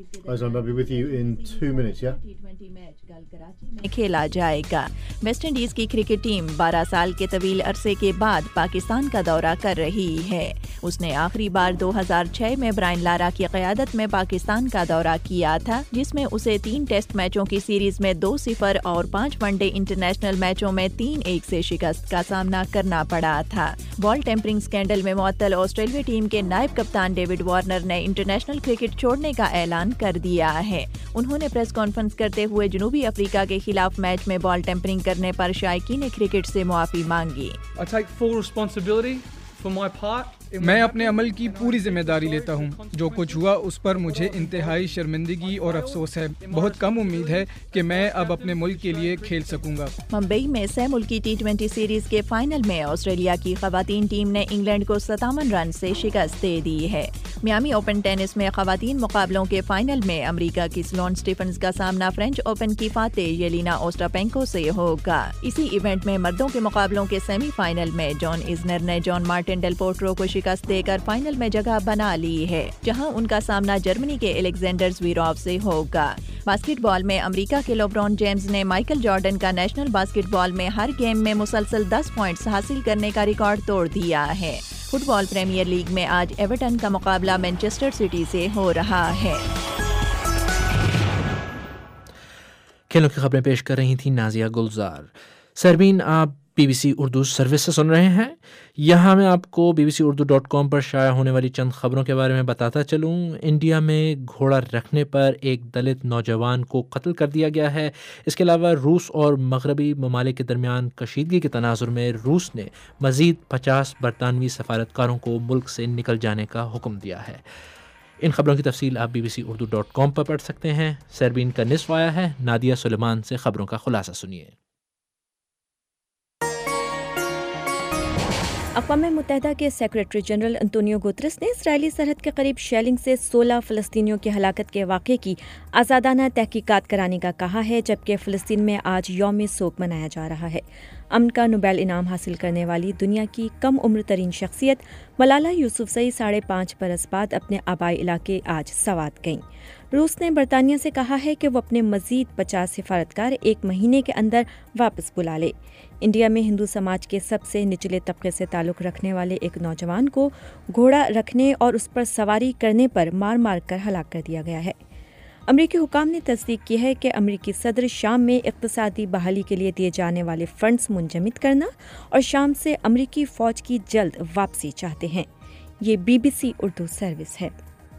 میں کھیلا جائے گا. ویسٹ انڈیز کی کرکٹ ٹیم بارہ سال کے طویل عرصے کے بعد پاکستان کا دورہ کر رہی ہے. اس نے آخری بار دو ہزار چھ میں برائن لارا کی قیادت میں پاکستان کا دورہ کیا تھا, جس میں اسے تین ٹیسٹ میچوں کی سیریز میں دو صفر اور پانچ ون ڈے انٹرنیشنل میچوں میں تین ایک سے شکست کا سامنا کرنا پڑا تھا. بال ٹیمپرنگ سکینڈل میں معطل آسٹریلوی ٹیم کے نائب کپتان ڈیوڈ وارنر نے انٹرنیشنل کرکٹ چھوڑنے کا اعلان کر دیا ہے. انہوں نے پریس کانفرنس کرتے ہوئے جنوبی افریقہ کے خلاف میچ میں بال ٹیمپرنگ کرنے پر شائقین کرکٹ سے معافی مانگی. میں اپنے عمل کی پوری ذمہ داری لیتا ہوں. جو کچھ ہوا اس پر مجھے انتہائی شرمندگی اور افسوس ہے. بہت کم امید ہے کہ میں اب اپنے ملک کے لیے کھیل سکوں گا. ممبئی میں سہ ملکی ٹی ٹوینٹی سیریز کے فائنل میں آسٹریلیا کی خواتین ٹیم نے انگلینڈ کو ستاون رن سے شکست دے دی ہے. میامی اوپن ٹینس میں خواتین مقابلوں کے فائنل میں امریکہ کی سلون اسٹیفنز کا سامنا فرینچ اوپن کی فاتح یلینا اوسٹاپینکو سے ہوگا. اسی ایونٹ میں مردوں کے مقابلوں کے سیمی فائنل میں جان ایزنر نے جان مارٹن ڈیل پوٹرو کو شکست دے کر فائنل میں جگہ بنا لی ہے, جہاں ان کا سامنا جرمنی کے الیگزینڈر زویروف سے ہوگا. باسکٹ بال میں امریکہ کے لیبرون جیمز نے مائیکل جارڈن کا نیشنل باسکٹ بال میں ہر گیم میں مسلسل دس پوائنٹس حاصل کرنے کا ریکارڈ توڑ دیا ہے. فٹ بال پریمیئر لیگ میں آج ایورٹن کا مقابلہ مانچسٹر سٹی سے ہو رہا ہے. کھیلوں کی خبریں پیش کر رہی تھیں نازیہ گلزار. سربین آپ B B C Urdu service سے سن رہے ہیں. یہاں میں آپ کو B B C Urdu dot com پر شائع ہونے والی چند خبروں کے بارے میں بتاتا چلوں. انڈیا میں گھوڑا رکھنے پر ایک دلت نوجوان کو قتل کر دیا گیا ہے. اس کے علاوہ روس اور مغربی ممالک کے درمیان کشیدگی کے تناظر میں روس نے مزید پچاس برطانوی سفارتکاروں کو ملک سے نکل جانے کا حکم دیا ہے. ان خبروں کی تفصیل آپ B B C Urdu dot com پر پڑھ سکتے ہیں. سربین کا نصف آیا ہے. نادیہ سلیمان سے خبروں کا خلاصہ سنیے. اقوام متحدہ کے سیکریٹری جنرل انتونیو گوترس نے اسرائیلی سرحد کے قریب شیلنگ سے سولہ فلسطینیوں کی ہلاکت کے واقعے کی آزادانہ تحقیقات کرانے کا کہا ہے، جبکہ فلسطین میں آج یوم سوگ منایا جا رہا ہے. अमन का नोबेल इनाम हासिल करने वाली दुनिया की कम उम्र तरीन शख्सियत मलाला यूसुफजई साढ़े पाँच बरस बाद अपने आबाई इलाके आज सवात गईं। रूस ने बरतानिया से कहा है कि वो अपने मजीद पचास सिफारतकार एक महीने के अंदर वापस बुला ले। इंडिया में हिंदू समाज के सबसे निचले तबके से ताल्लुक़ रखने वाले एक नौजवान को घोड़ा रखने और उस पर सवारी करने पर मार मार कर हलाक कर दिया गया है। अमरीकी हुकाम ने तस्दीक की है कि अमरीकी सदर शाम में इक़्तिसादी बहाली के लिए दिए जाने वाले फंड्स मुंजमद करना और शाम से अमरीकी फ़ौज की जल्द वापसी चाहते हैं। ये बीबीसी उर्दू सर्विस है।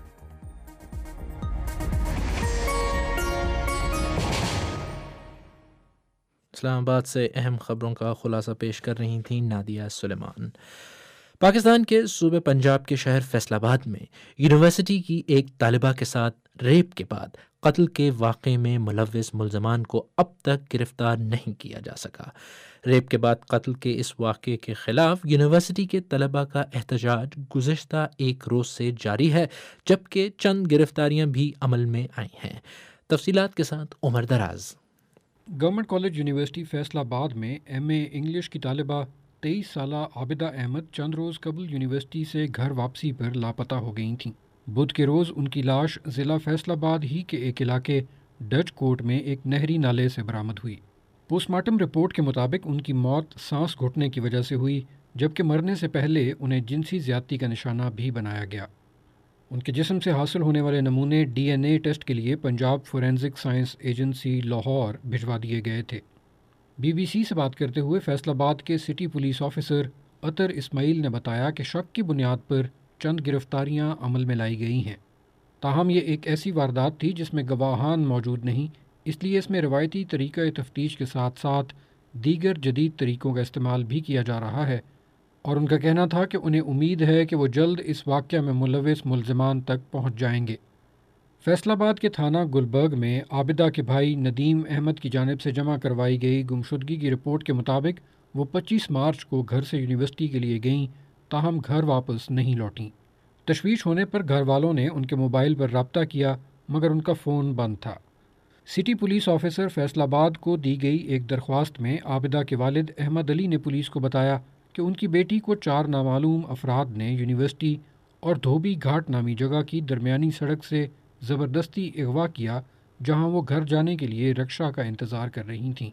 इस्लामाबाद से अहम खबरों का खुलासा पेश कर रही थी नादिया सुलेमान। पाकिस्तान के सूबे पंजाब के शहर फैसलाबाद में यूनिवर्सिटी की एक तालिबा के साथ रेप के बाद कत्ल के वाक़े में मुलव्विस मुल्ज़मान को अब तक गिरफ्तार नहीं किया जा सका। रेप के बाद कत्ल के इस वाक़े के ख़िलाफ़ यूनिवर्सिटी के तलबा का एहतजाज गुज़िश्ता एक रोज़ से जारी है, जबकि चंद गिरफ्तारियां भी अमल में आई हैं। तफसीलात के साथ उमर दराज। गवर्नमेंट कॉलेज यूनिवर्सिटी फैसलाबाद में एम ए इंग्लिश की तालिबा तेईस साला आबिदा अहमद चंद रोज़ कबल यूनिवर्सिटी से घर वापसी पर लापता हो गई थीं। बुध के रोज़ उनकी लाश ज़िला फैसलाबाद ही के एक इलाके डच कोर्ट में एक नहरी नाले से बरामद हुई। पोस्टमार्टम रिपोर्ट के मुताबिक उनकी मौत सांस घुटने की वजह से हुई, जबकि मरने से पहले उन्हें जिनसी ज़्यादती का निशाना भी बनाया गया। उनके जिस्म से हासिल होने वाले नमूने डी एन ए टेस्ट के लिए Punjab forensic science agency Lahore भिजवा दिए गए थे। बीबीसी से बात करते हुए फैसलाबाद के city police officer Athar Ismail ने बताया कि शक की बुनियाद पर चंद गिरफ्तारियां अमल में लाई गई हैं। ताहम ये एक ऐसी वारदात थी जिसमें गवाहान मौजूद नहीं, इसलिए इसमें रवायती तरीक़ा तफ्तीश के साथ साथ दीगर जदीद तरीक़ों का इस्तेमाल भी किया जा रहा है, और उनका कहना था कि उन्हें उम्मीद है कि वो जल्द इस वाक़या में मुलव्विस मुल्ज़िमान तक पहुँच जाएंगे। फैसलाबाद के थाना गुलबर्ग में आबिदा के भाई नदीम अहमद की जानिब से जमा करवाई गई गुमशुदगी की रिपोर्ट के मुताबिक वो पच्चीस मार्च को घर से यूनिवर्सिटी के लिए गईं, ताहम घर वापस नहीं लौटीं। तशवीश होने पर घर वालों ने उनके मोबाइल पर रब्ता किया, मगर उनका फ़ोन बंद था। सिटी पुलिस ऑफिसर फैसलाबाद को दी गई एक दरख्वास्त में आबिदा के वालिद अहमद अली ने पुलिस को बताया कि उनकी बेटी को चार नामालूम अफराद ने यूनिवर्सिटी और धोबी घाट नामी जगह की दरमियानी सड़क से ज़बरदस्ती अगवा किया, जहां वो घर जाने के लिए रक्षा का इंतज़ार कर रही थीं।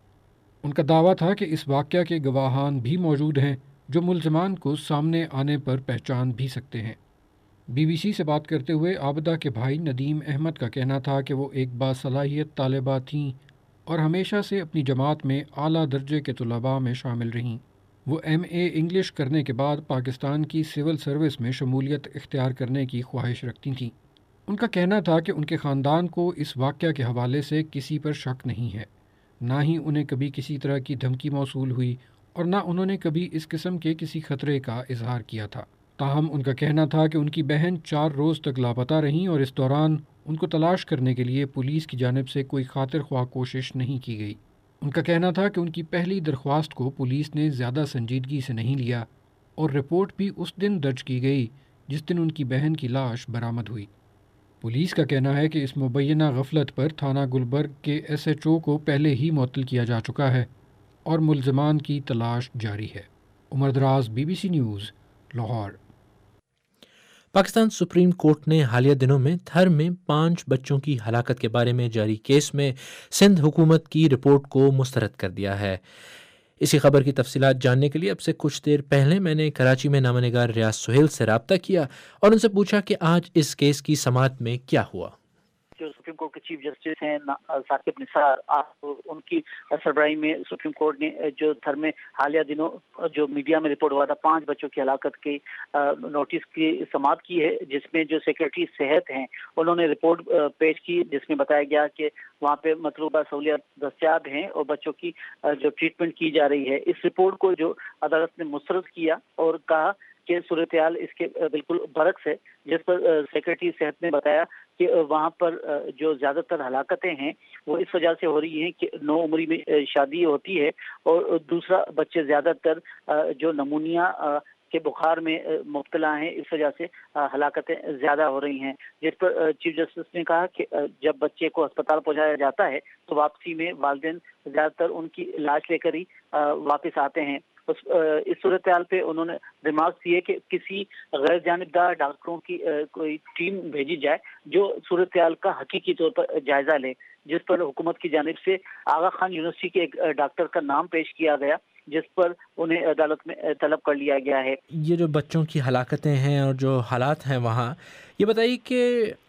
उनका दावा था कि इस वाक़या के गवाहान भी मौजूद हैं जो मुल्ज़िमान को सामने आने पर पहचान भी सकते हैं। बीबीसी से बात करते हुए आबिदा के भाई नदीम अहमद का कहना था कि वो एक बासलाहियत तालिबा थीं और हमेशा से अपनी जमात में आला दर्जे के तुलबा में शामिल रहीं। वो एम ए इंग्लिश करने के बाद पाकिस्तान की सिविल सर्विस में शमूलियत इख्तियार करने की ख्वाहिश रखती थीं। उनका कहना था कि उनके ख़ानदान को इस वाक़या के हवाले से किसी पर शक नहीं है, ना ही उन्हें कभी किसी तरह की धमकी मौसूल हुई और ना उन्होंने कभी इस किस्म के किसी ख़तरे का इजहार किया था। ताहम उनका कहना था कि उनकी बहन चार रोज़ तक लापता रहीं और इस दौरान उनको तलाश करने के लिए पुलिस की जानिब से कोई खातिर ख्वाह कोशिश नहीं की गई। उनका कहना था कि उनकी पहली दरख्वास्त को पुलिस ने ज़्यादा संजीदगी से नहीं लिया और रिपोर्ट भी उस दिन दर्ज की गई जिस दिन उनकी बहन की लाश बरामद हुई। पुलिस का कहना है कि इस मुबैना गफलत पर थाना गुलबर्ग के एस एच ओ को पहले ही मुअत्तल किया जा चुका है और मुल्ज़िमान की तलाश जारी है। Umar Daraz, BBC news, Lahore. Pakistan supreme court ने हालिया दिनों में थर में पाँच बच्चों की हलाकत के बारे में जारी केस में सिंध हुकूमत की रिपोर्ट को मुस्तरद कर दिया है। इसी खबर की तफसीलात जानने के लिए अब से कुछ देर पहले मैंने कराची में नामनिगार रियाज सुहेल से रब्ता किया और उनसे पूछा कि आज इस केस की समाअत में क्या हुआ। जो सुप्रीम कोर्ट के चीफ जस्टिस हैं साकिब निसार, आप उनकी सरबराही में सुप्रीम कोर्ट ने जो थर में हालिया दिनों जो मीडिया में रिपोर्ट हुआ था पांच बच्चों की हलाकत की नोटिस की समाअत की है, जिसमें जो सेक्रेटरी सेहत हैं उन्होंने रिपोर्ट पेश की, जिसमें बताया गया कि वहाँ पे मतलूबा सहूलियत दस्तियाब हैं और बच्चों की जो ट्रीटमेंट की जा रही है। इस रिपोर्ट को जो अदालत ने मुस्तरद किया और कहा कि सूरत हाल इसके बिल्कुल बरक्स है, जिस पर सेक्रेटरी सेहत ने बताया कि वहाँ पर जो ज़्यादातर हलाकतें हैं वो इस वजह से हो रही हैं कि नौ उम्री में शादी होती है और दूसरा बच्चे ज़्यादातर जो नमूनिया کے بخار میں مبتلا ہیں، اس وجہ سے ہلاکتیں زیادہ ہو رہی ہیں، جس پر چیف جسٹس نے کہا کہ جب بچے کو ہسپتال پہنچایا جاتا ہے تو واپسی میں والدین زیادہ تر ان کی لاش لے کر ہی واپس آتے ہیں۔ اس اس صورتحال پہ انہوں نے ریمارکس دیے کہ کسی غیر جانبدار ڈاکٹروں کی کوئی ٹیم بھیجی جائے جو صورتحال کا حقیقی طور پر جائزہ لے، جس پر حکومت کی جانب سے آغا خان یونیورسٹی کے ایک ڈاکٹر کا نام پیش کیا گیا، جس پر انہیں عدالت میں طلب کر لیا گیا ہے۔ یہ جو بچوں کی ہلاکتیں ہیں اور جو حالات ہیں وہاں، یہ بتائیے کہ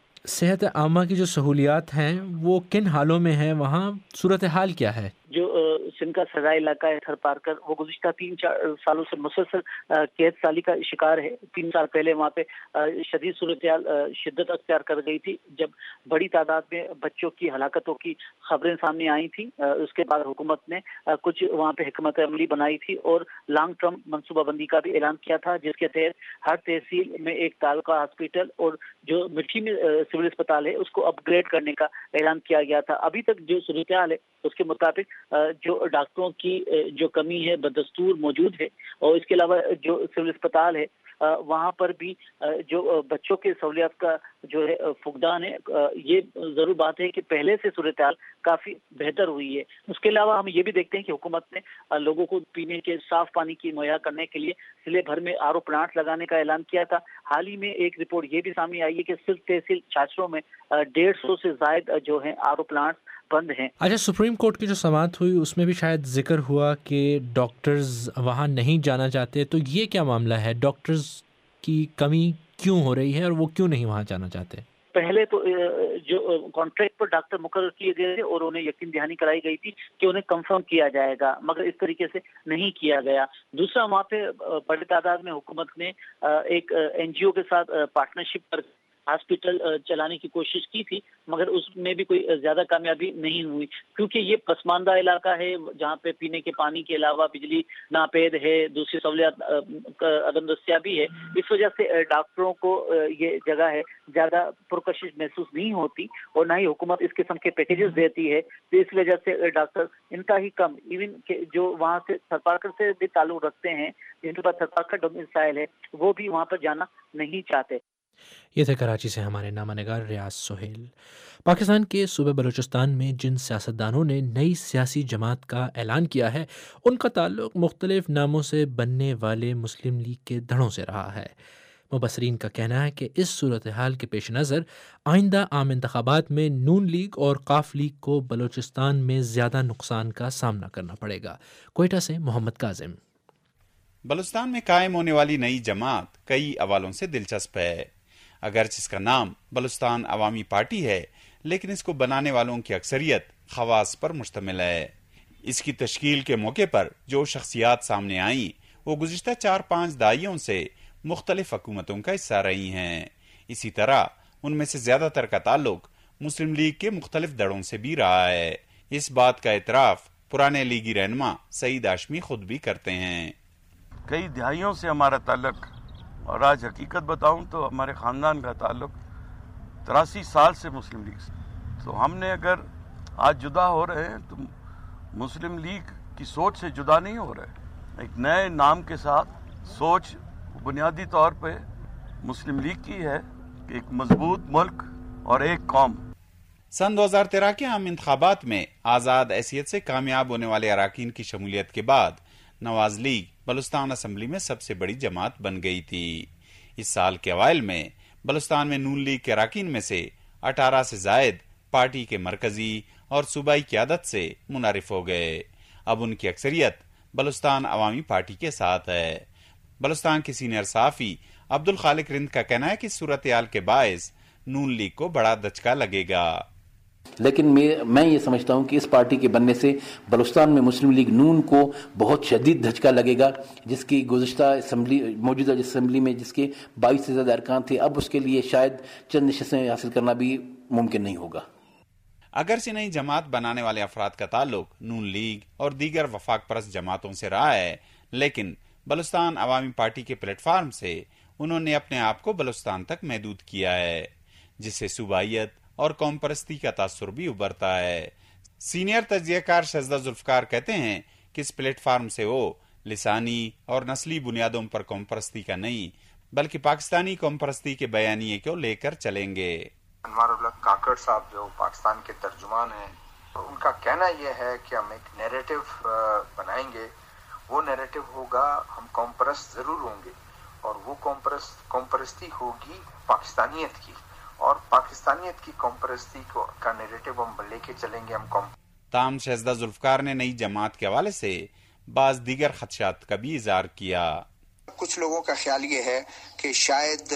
صحت عامہ کی جو سہولیات ہیں وہ کن حالوں میں ہیں، وہاں صورتحال کیا ہے؟ جو سندھ کا سزائی علاقہ ہے تھر پارکر، وہ گزشتہ تین چار سالوں سے مسلسل قید سالی کا شکار ہے۔ تین سال پہلے وہاں پہ شدید صورتحال شدت اختیار کر گئی تھی جب بڑی تعداد میں بچوں کی ہلاکتوں کی خبریں سامنے آئی تھیں۔ اس کے بعد حکومت نے کچھ وہاں پہ حکمت عملی بنائی تھی اور لانگ ٹرم منصوبہ بندی کا بھی اعلان کیا تھا، جس کے تحت ہر تحصیل میں ایک تعلقہ ہاسپٹل اور جو مٹھی میں سول اسپتال ہے اس کو اپ گریڈ کرنے کا اعلان کیا گیا تھا۔ ابھی تک جو صورتحال ہے اس کے مطابق جو ڈاکٹروں کی جو کمی ہے بدستور موجود ہے، اور اس کے علاوہ جو سول اسپتال ہے وہاں پر بھی جو بچوں کے سہولیات کا جو ہے فقدان ہے۔ یہ ضرور بات ہے کہ پہلے سے صورتحال کافی بہتر ہوئی ہے۔ اس کے علاوہ ہم یہ بھی دیکھتے ہیں کہ حکومت نے لوگوں کو پینے کے صاف پانی کی مہیا کرنے کے لیے ضلع بھر میں آر او پلانٹ لگانے کا اعلان کیا تھا۔ حال ہی میں ایک رپورٹ یہ بھی سامنے آئی ہے کہ صرف تحصیل چاچڑوں میں ڈیڑھ سو سے زائد جو ہیں آر او پلانٹ بند ہیں۔ اچھا، سپریم کورٹ کی جو سماعت ہوئی اس میں بھی شاید ذکر ہوا کہ ڈاکٹرز وہاں نہیں جانا چاہتے، تو یہ کیا معاملہ ہے؟ ڈاکٹرز کی کمی کیوں ہو رہی ہے اور وہ کیوں نہیں وہاں جانا چاہتے؟ پہلے تو جو کانٹریکٹ پر ڈاکٹر مقرر کیے گئے تھے اور انہیں یقین دہانی کرائی گئی تھی کہ انہیں کنفرم کیا جائے گا، مگر اس طریقے سے نہیں کیا گیا۔ دوسرا، وہاں پہ بڑی تعداد میں حکومت نے ایک این جی او کے ساتھ پارٹنرشپ پر ہاسپٹل چلانے کی کوشش کی تھی، مگر اس میں بھی کوئی زیادہ کامیابی نہیں ہوئی، کیونکہ یہ پسماندہ علاقہ ہے جہاں پہ پینے کے پانی کے علاوہ بجلی ناپید ہے، دوسری سہولیات عدم دستیابی ہے۔ اس وجہ سے ڈاکٹروں کو یہ جگہ ہے زیادہ پرکشش محسوس نہیں ہوتی، اور نہ ہی حکومت اس قسم کے پیکیجز دیتی ہے، تو اس وجہ سے ڈاکٹر انتہائی کم، ایون کہ جو وہاں سے تھر پارکر سے بھی تعلق رکھتے ہیں، جن کے پاس تھر پارکر ڈومیسائل ہے، وہ بھی وہاں پر جانا نہیں چاہتے۔ یہ تھے کراچی سے ہمارے نامہ نگار ریاض سہیل۔ پاکستان کے صوبہ بلوچستان میں جن سیاستدانوں نے نئی سیاسی جماعت کا اعلان کیا ہے، ان کا تعلق مختلف ناموں سے بننے والے مسلم لیگ کے دھڑوں سے رہا ہے۔ مبصرین کا کہنا ہے کہ اس صورتحال کے پیش نظر آئندہ عام انتخابات میں نون لیگ اور قاف لیگ کو بلوچستان میں زیادہ نقصان کا سامنا کرنا پڑے گا۔ کوئٹہ سے محمد کاظم۔ بلوچستان میں قائم ہونے والی نئی جماعت کئی حوالوں سے دلچسپ ہے۔ اگرچہ اس کا نام بلوچستان عوامی پارٹی ہے، لیکن اس کو بنانے والوں کی اکثریت خواص پر مشتمل ہے۔ اس کی تشکیل کے موقع پر جو شخصیات سامنے آئیں وہ گزشتہ چار پانچ دہائیوں سے مختلف حکومتوں کا حصہ رہی ہیں۔ اسی طرح ان میں سے زیادہ تر کا تعلق مسلم لیگ کے مختلف دڑوں سے بھی رہا ہے۔ اس بات کا اعتراف پرانے لیگی رہنما سعید ہاشمی خود بھی کرتے ہیں۔ کئی دہائیوں سے ہمارا تعلق، اور آج حقیقت بتاؤں تو ہمارے خاندان کا تعلق تراسی سال سے مسلم لیگ سے، تو ہم نے اگر آج جدا ہو رہے ہیں تو مسلم لیگ کی سوچ سے جدا نہیں ہو رہے۔ ایک نئے نام کے ساتھ سوچ بنیادی طور پہ مسلم لیگ کی ہے کہ ایک مضبوط ملک اور ایک قوم۔ سن دو ہزار تیرہ کے عام انتخابات میں آزاد حیثیت سے کامیاب ہونے والے اراکین کی شمولیت کے بعد نواز لیگ بلوچستان اسمبلی میں سب سے بڑی جماعت بن گئی تھی۔ اس سال کے اوائل میں بلوچستان میں نون لیگ کے اراکین میں سے اٹھارہ سے زائد پارٹی کے مرکزی اور صوبائی قیادت سے منحرف ہو گئے۔ اب ان کی اکثریت بلوچستان عوامی پارٹی کے ساتھ ہے۔ بلوچستان کے سینئر صحافی عبد الخالق رند کا کہنا ہے کہ صورتحال کے باعث نون لیگ کو بڑا دھچکا لگے گا، لیکن میں یہ سمجھتا ہوں کہ اس پارٹی کے بننے سے بلوچستان میں مسلم لیگ نون کو بہت شدید دھچکا لگے گا، جس کی گزشتہ اسمبلی موجودہ اسمبلی میں جس کے بائیس سے زیادہ ارکان تھے، اب اس کے لیے شاید چند نشستیں حاصل کرنا بھی ممکن نہیں ہوگا۔ اگرچہ نئی جماعت بنانے والے افراد کا تعلق نون لیگ اور دیگر وفاق پرست جماعتوں سے رہا ہے، لیکن بلوچستان عوامی پارٹی کے پلیٹ فارم سے انہوں نے اپنے آپ کو بلوچستان تک محدود کیا ہے، جس سے صوبائیت اور قوم پرستی کا تاثر بھی ابھرتا ہے۔ سینئر تجزیہ کار شہزادہ ذوالفقار کہتے ہیں کہ اس پلیٹ فارم سے وہ لسانی اور نسلی بنیادوں پر قوم پرستی کا نہیں بلکہ پاکستانی قوم پرستی کے بیانیے کو لے کر چلیں گے۔ انوار الحق کاکڑ صاحب جو پاکستان کے ترجمان ہیں، ان کا کہنا یہ ہے کہ ہم ایک نیریٹو بنائیں گے، وہ نیریٹو ہوگا ہم قوم پرست ضرور ہوں گے، اور وہ قوم پرست قوم پرستی ہوگی پاکستانیت کی، اور پاکستانیت کی قوم پرستی کو کا نیریٹو ہم لے کے چلیں گے ہم قوم۔ تاہم شہزادہ ذوالفقار نے نئی جماعت کے حوالے سے بعض دیگر خدشات کا بھی اظہار کیا۔ کچھ لوگوں کا خیال یہ ہے کہ شاید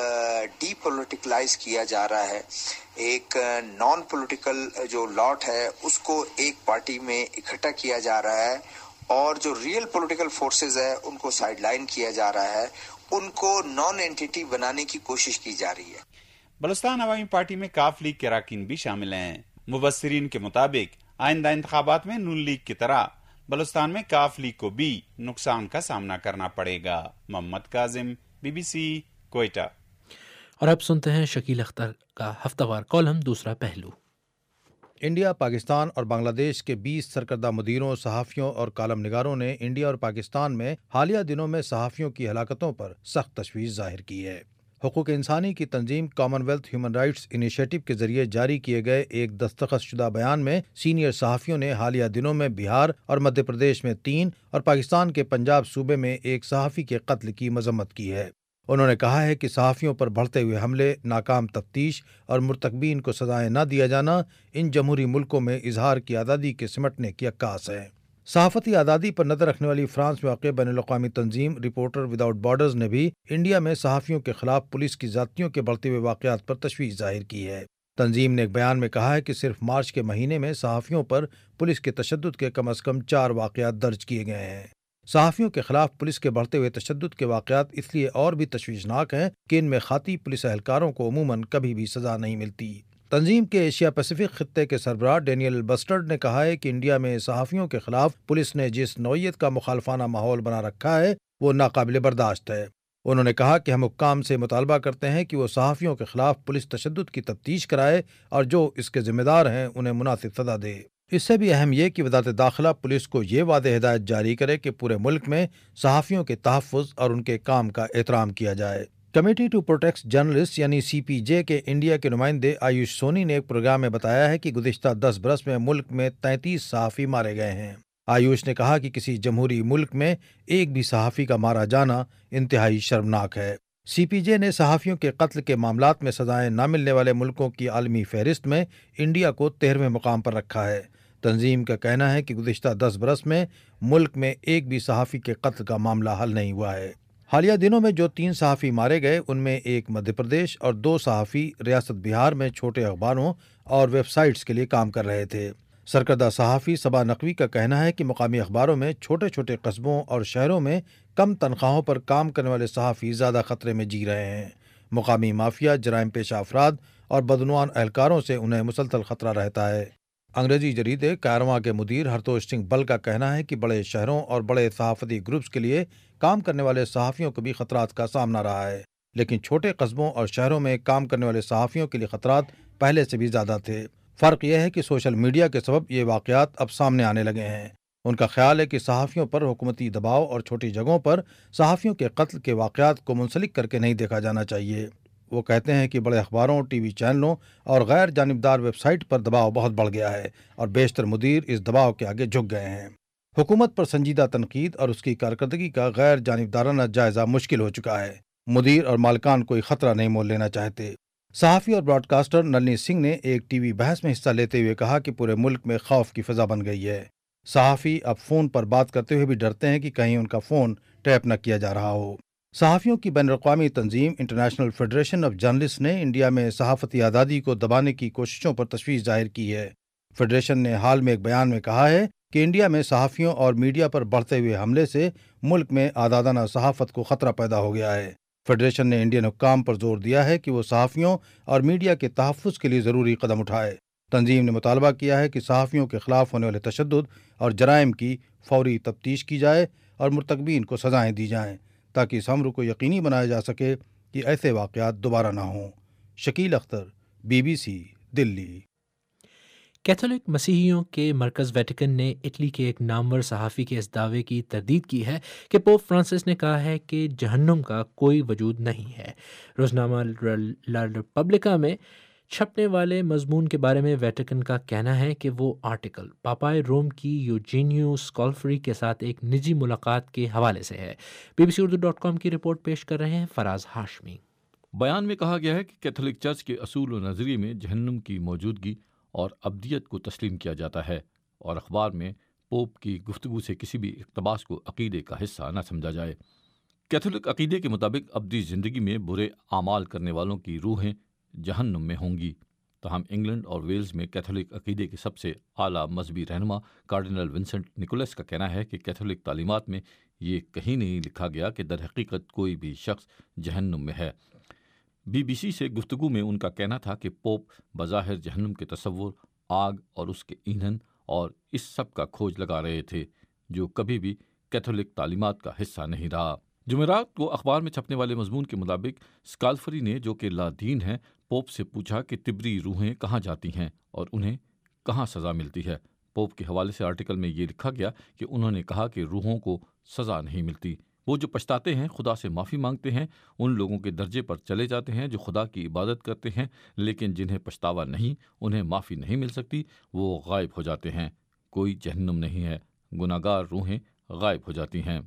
ڈی پولیٹیکلائز کیا جا رہا ہے، ایک نان پولیٹیکل جو لاٹ ہے اس کو ایک پارٹی میں اکٹھا کیا جا رہا ہے، اور جو ریئل پولیٹیکل فورسز ہے ان کو سائیڈ لائن کیا جا رہا ہے، ان کو نان اینٹیٹی بنانے کی کوشش کی جا رہی ہے۔ بلوچستان عوامی پارٹی میں کاف لیگ کے اراکین بھی شامل ہیں۔ مبصرین کے مطابق آئندہ انتخابات میں نون لیگ کی طرح بلوچستان میں کاف لیگ کو بھی نقصان کا سامنا کرنا پڑے گا۔ Muhammad Kazim, B B C, Quetta. اور اب سنتے ہیں شکیل اختر کا ہفتہ وار کالم دوسرا پہلو۔ انڈیا، پاکستان اور بنگلہ دیش کے بیس سرکردہ مدیروں، صحافیوں اور کالم نگاروں نے انڈیا اور پاکستان میں حالیہ دنوں میں صحافیوں کی ہلاکتوں پر سخت تشویش ظاہر کی ہے۔ حقوق انسانی کی تنظیم Commonwealth Human Rights Initiative کے ذریعے جاری کیے گئے ایک دستخط شدہ بیان میں سینئر صحافیوں نے حالیہ دنوں میں بہار اور مدھیہ پردیش میں تین اور پاکستان کے پنجاب صوبے میں ایک صحافی کے قتل کی مذمت کی ہے۔ انہوں نے کہا ہے کہ صحافیوں پر بڑھتے ہوئے حملے، ناکام تفتیش اور مرتکبین کو سزائیں نہ دیا جانا ان جمہوری ملکوں میں اظہار کی آزادی کے سمٹنے کی عکاس ہے۔ صحافتی آزادی پر نظر رکھنے والی فرانس میں واقع بین الاقوامی تنظیم رپورٹر وداؤٹ بارڈرز نے بھی انڈیا میں صحافیوں کے خلاف پولیس کی زیادتیوں کے بڑھتے ہوئے واقعات پر تشویش ظاہر کی ہے۔ تنظیم نے ایک بیان میں کہا ہے کہ صرف مارچ کے مہینے میں صحافیوں پر پولیس کے تشدد کے کم از کم چار واقعات درج کیے گئے ہیں۔ صحافیوں کے خلاف پولیس کے بڑھتے ہوئے تشدد کے واقعات اس لیے اور بھی تشویشناک ہیں کہ ان میں خاطی پولیس اہلکاروں کو عموماً کبھی بھی سزا نہیں ملتی۔ تنظیم کے ایشیا پیسیفک خطے کے سربراہ ڈینیل بسٹرڈ نے کہا ہے کہ انڈیا میں صحافیوں کے خلاف پولیس نے جس نوعیت کا مخالفانہ ماحول بنا رکھا ہے وہ ناقابل برداشت ہے۔ انہوں نے کہا کہ ہم حکام سے مطالبہ کرتے ہیں کہ وہ صحافیوں کے خلاف پولیس تشدد کی تفتیش کرائے اور جو اس کے ذمہ دار ہیں انہیں مناسب سزا دے۔ اس سے بھی اہم یہ کہ وزارت داخلہ پولیس کو یہ واضح ہدایت جاری کرے کہ پورے ملک میں صحافیوں کے تحفظ اور ان کے کام کا احترام کیا جائے۔ کمیٹی ٹو پروٹیکٹ جرنلسٹ یعنی سی پی جے کے انڈیا کے نمائندے آیوش سونی نے ایک پروگرام میں بتایا ہے کہ گزشتہ دس برس میں ملک میں تینتیس صحافی مارے گئے ہیں۔ آیوش نے کہا کہ کسی جمہوری ملک میں ایک بھی صحافی کا مارا جانا انتہائی شرمناک ہے۔ سی پی جے نے صحافیوں کے قتل کے معاملات میں سزائیں نہ ملنے والے ملکوں کی عالمی فہرست میں انڈیا کو تیرہویں مقام پر رکھا ہے۔ تنظیم کا کہنا ہے کہ گزشتہ دس برس میں ملک میں ایک بھی صحافی کے قتل کا معاملہ حل نہیں ہوا ہے۔ حالیہ دنوں میں جو تین صحافی مارے گئے ان میں ایک مدھیہ پردیش اور دو صحافی ریاست بہار میں چھوٹے اخباروں اور ویب سائٹس کے لیے کام کر رہے تھے۔ سرکردہ صحافی صبا نقوی کا کہنا ہے کہ مقامی اخباروں میں چھوٹے چھوٹے قصبوں اور شہروں میں کم تنخواہوں پر کام کرنے والے صحافی زیادہ خطرے میں جی رہے ہیں۔ مقامی مافیا، جرائم پیشہ افراد اور بدعنوان اہلکاروں سے انہیں مسلسل خطرہ رہتا ہے۔ انگریزی جریدے کائرواں کے مدیر ہرتوش سنگھ بل کا کہنا ہے کہ بڑے شہروں اور بڑے صحافتی گروپس کے لیے کام کرنے والے صحافیوں کو بھی خطرات کا سامنا رہا ہے، لیکن چھوٹے قصبوں اور شہروں میں کام کرنے والے صحافیوں کے لیے خطرات پہلے سے بھی زیادہ تھے۔ فرق یہ ہے کہ سوشل میڈیا کے سبب یہ واقعات اب سامنے آنے لگے ہیں۔ ان کا خیال ہے کہ صحافیوں پر حکومتی دباؤ اور چھوٹی جگہوں پر صحافیوں کے قتل کے واقعات کو منسلک کر کے نہیں دیکھا جانا چاہیے۔ وہ کہتے ہیں کہ بڑے اخباروں، ٹی وی چینلوں اور غیر جانبدار ویب سائٹ پر دباؤ بہت بڑھ گیا ہے اور بیشتر مدیر اس دباؤ کے آگے جھک گئے ہیں۔ حکومت پر سنجیدہ تنقید اور اس کی کارکردگی کا غیر جانبدارانہ جائزہ مشکل ہو چکا ہے۔ مدیر اور مالکان کوئی خطرہ نہیں مول لینا چاہتے۔ صحافی اور براڈ کاسٹر نلنی سنگھ نے ایک ٹی وی بحث میں حصہ لیتے ہوئے کہا کہ پورے ملک میں خوف کی فضا بن گئی ہے۔ صحافی اب فون پر بات کرتے ہوئے بھی ڈرتے ہیں کہ کہیں ان کا فون ٹیپ نہ کیا جا رہا ہو۔ صحافیوں کی بین الاقوامی تنظیم انٹرنیشنل فیڈریشن آف جرنلسٹ نے انڈیا میں صحافتی آزادی کو دبانے کی کوششوں پر تشویش ظاہر کی ہے۔ فیڈریشن نے حال میں ایک بیان میں کہا ہے کہ انڈیا میں صحافیوں اور میڈیا پر بڑھتے ہوئے حملے سے ملک میں آزادانہ صحافت کو خطرہ پیدا ہو گیا ہے۔ فیڈریشن نے انڈین حکام پر زور دیا ہے کہ وہ صحافیوں اور میڈیا کے تحفظ کے لیے ضروری قدم اٹھائے۔ تنظیم نے مطالبہ کیا ہے کہ صحافیوں کے خلاف ہونے والے تشدد اور جرائم کی فوری تفتیش کی جائے اور مرتکبین کو سزائیں دی جائیں تاکہ اس امر کو یقینی بنایا جا سکے کہ ایسے واقعات دوبارہ نہ ہوں۔ Shakeel Akhtar, B B C, Delhi. Catholic मसीहियों के मरकज़ वेटिकन ने इटली के एक नामवर सहाफ़ी के इस दावे की तरदीद की है कि पोप फ्रांसिस ने कहा है कि जहन्नुम का कोई वजूद नहीं है। रोज़नामा ला रिपब्लिका में छपने वाले मजमून के बारे में वेटिकन का कहना है कि वो आर्टिकल पापाई रोम की यूजीनियो स्कॉल्फरी के साथ एक निजी मुलाकात के हवाले से है। बीबीसी उर्दू डॉट कॉम की रिपोर्ट पेश कर रहे हैं फराज हाशमी। बयान में कहा गया है कि कैथोलिक चर्च के असूल और नज़रिए में जहन्नुम की मौजूदगी और अब्दियत को तस्लीम किया जाता है और अखबार में पोप की गुफ्तगू से किसी भी इक़्तिबास को अक़ीदे का हिस्सा न समझा जाए। कैथोलिक अक़ीदे के मुताबिक अब्दी ज़िंदगी में बुरे आमाल करने वालों की रूहें जहन्नुम में होंगी। तहम इंग्लैंड और वेल्स में कैथोलिक अक़ीदे के सबसे आला मजहबी रहनुमा कार्डिनल विंसेंट निकोलस का कहना है कि कैथोलिक तालीमात में ये कहीं नहीं लिखा गया कि दर हकीकत कोई भी शख्स जहन्नुम में है। बीबीसी से गुफ्तगू में उनका कहना था कि पोप बज़ाहिर जहन्नुम के तसव्वुर, आग और उसके ईंधन और इस सब का खोज लगा रहे थे जो कभी भी कैथोलिक तालीमात का हिस्सा नहीं रहा। जुमेरात को अखबार में छपने वाले मजमून के मुताबिक स्काल्फरी ने, जो कि लादीन हैं, पोप से पूछा कि तिब्री रूहें कहाँ जाती हैं और उन्हें कहाँ सज़ा मिलती है। पोप के हवाले से आर्टिकल में ये लिखा गया कि उन्होंने कहा कि रूहों को सज़ा नहीं मिलती। वो जो पछताते हैं, खुदा से माफ़ी मांगते हैं, उन लोगों के दर्जे पर चले जाते हैं जो खुदा की इबादत करते हैं, लेकिन जिन्हें पछतावा नहीं, उन्हें माफ़ी नहीं मिल सकती, वो गायब हो जाते हैं। कोई जहन्नुम नहीं है, गुनाहगार रूहें गायब हो जाती हैं।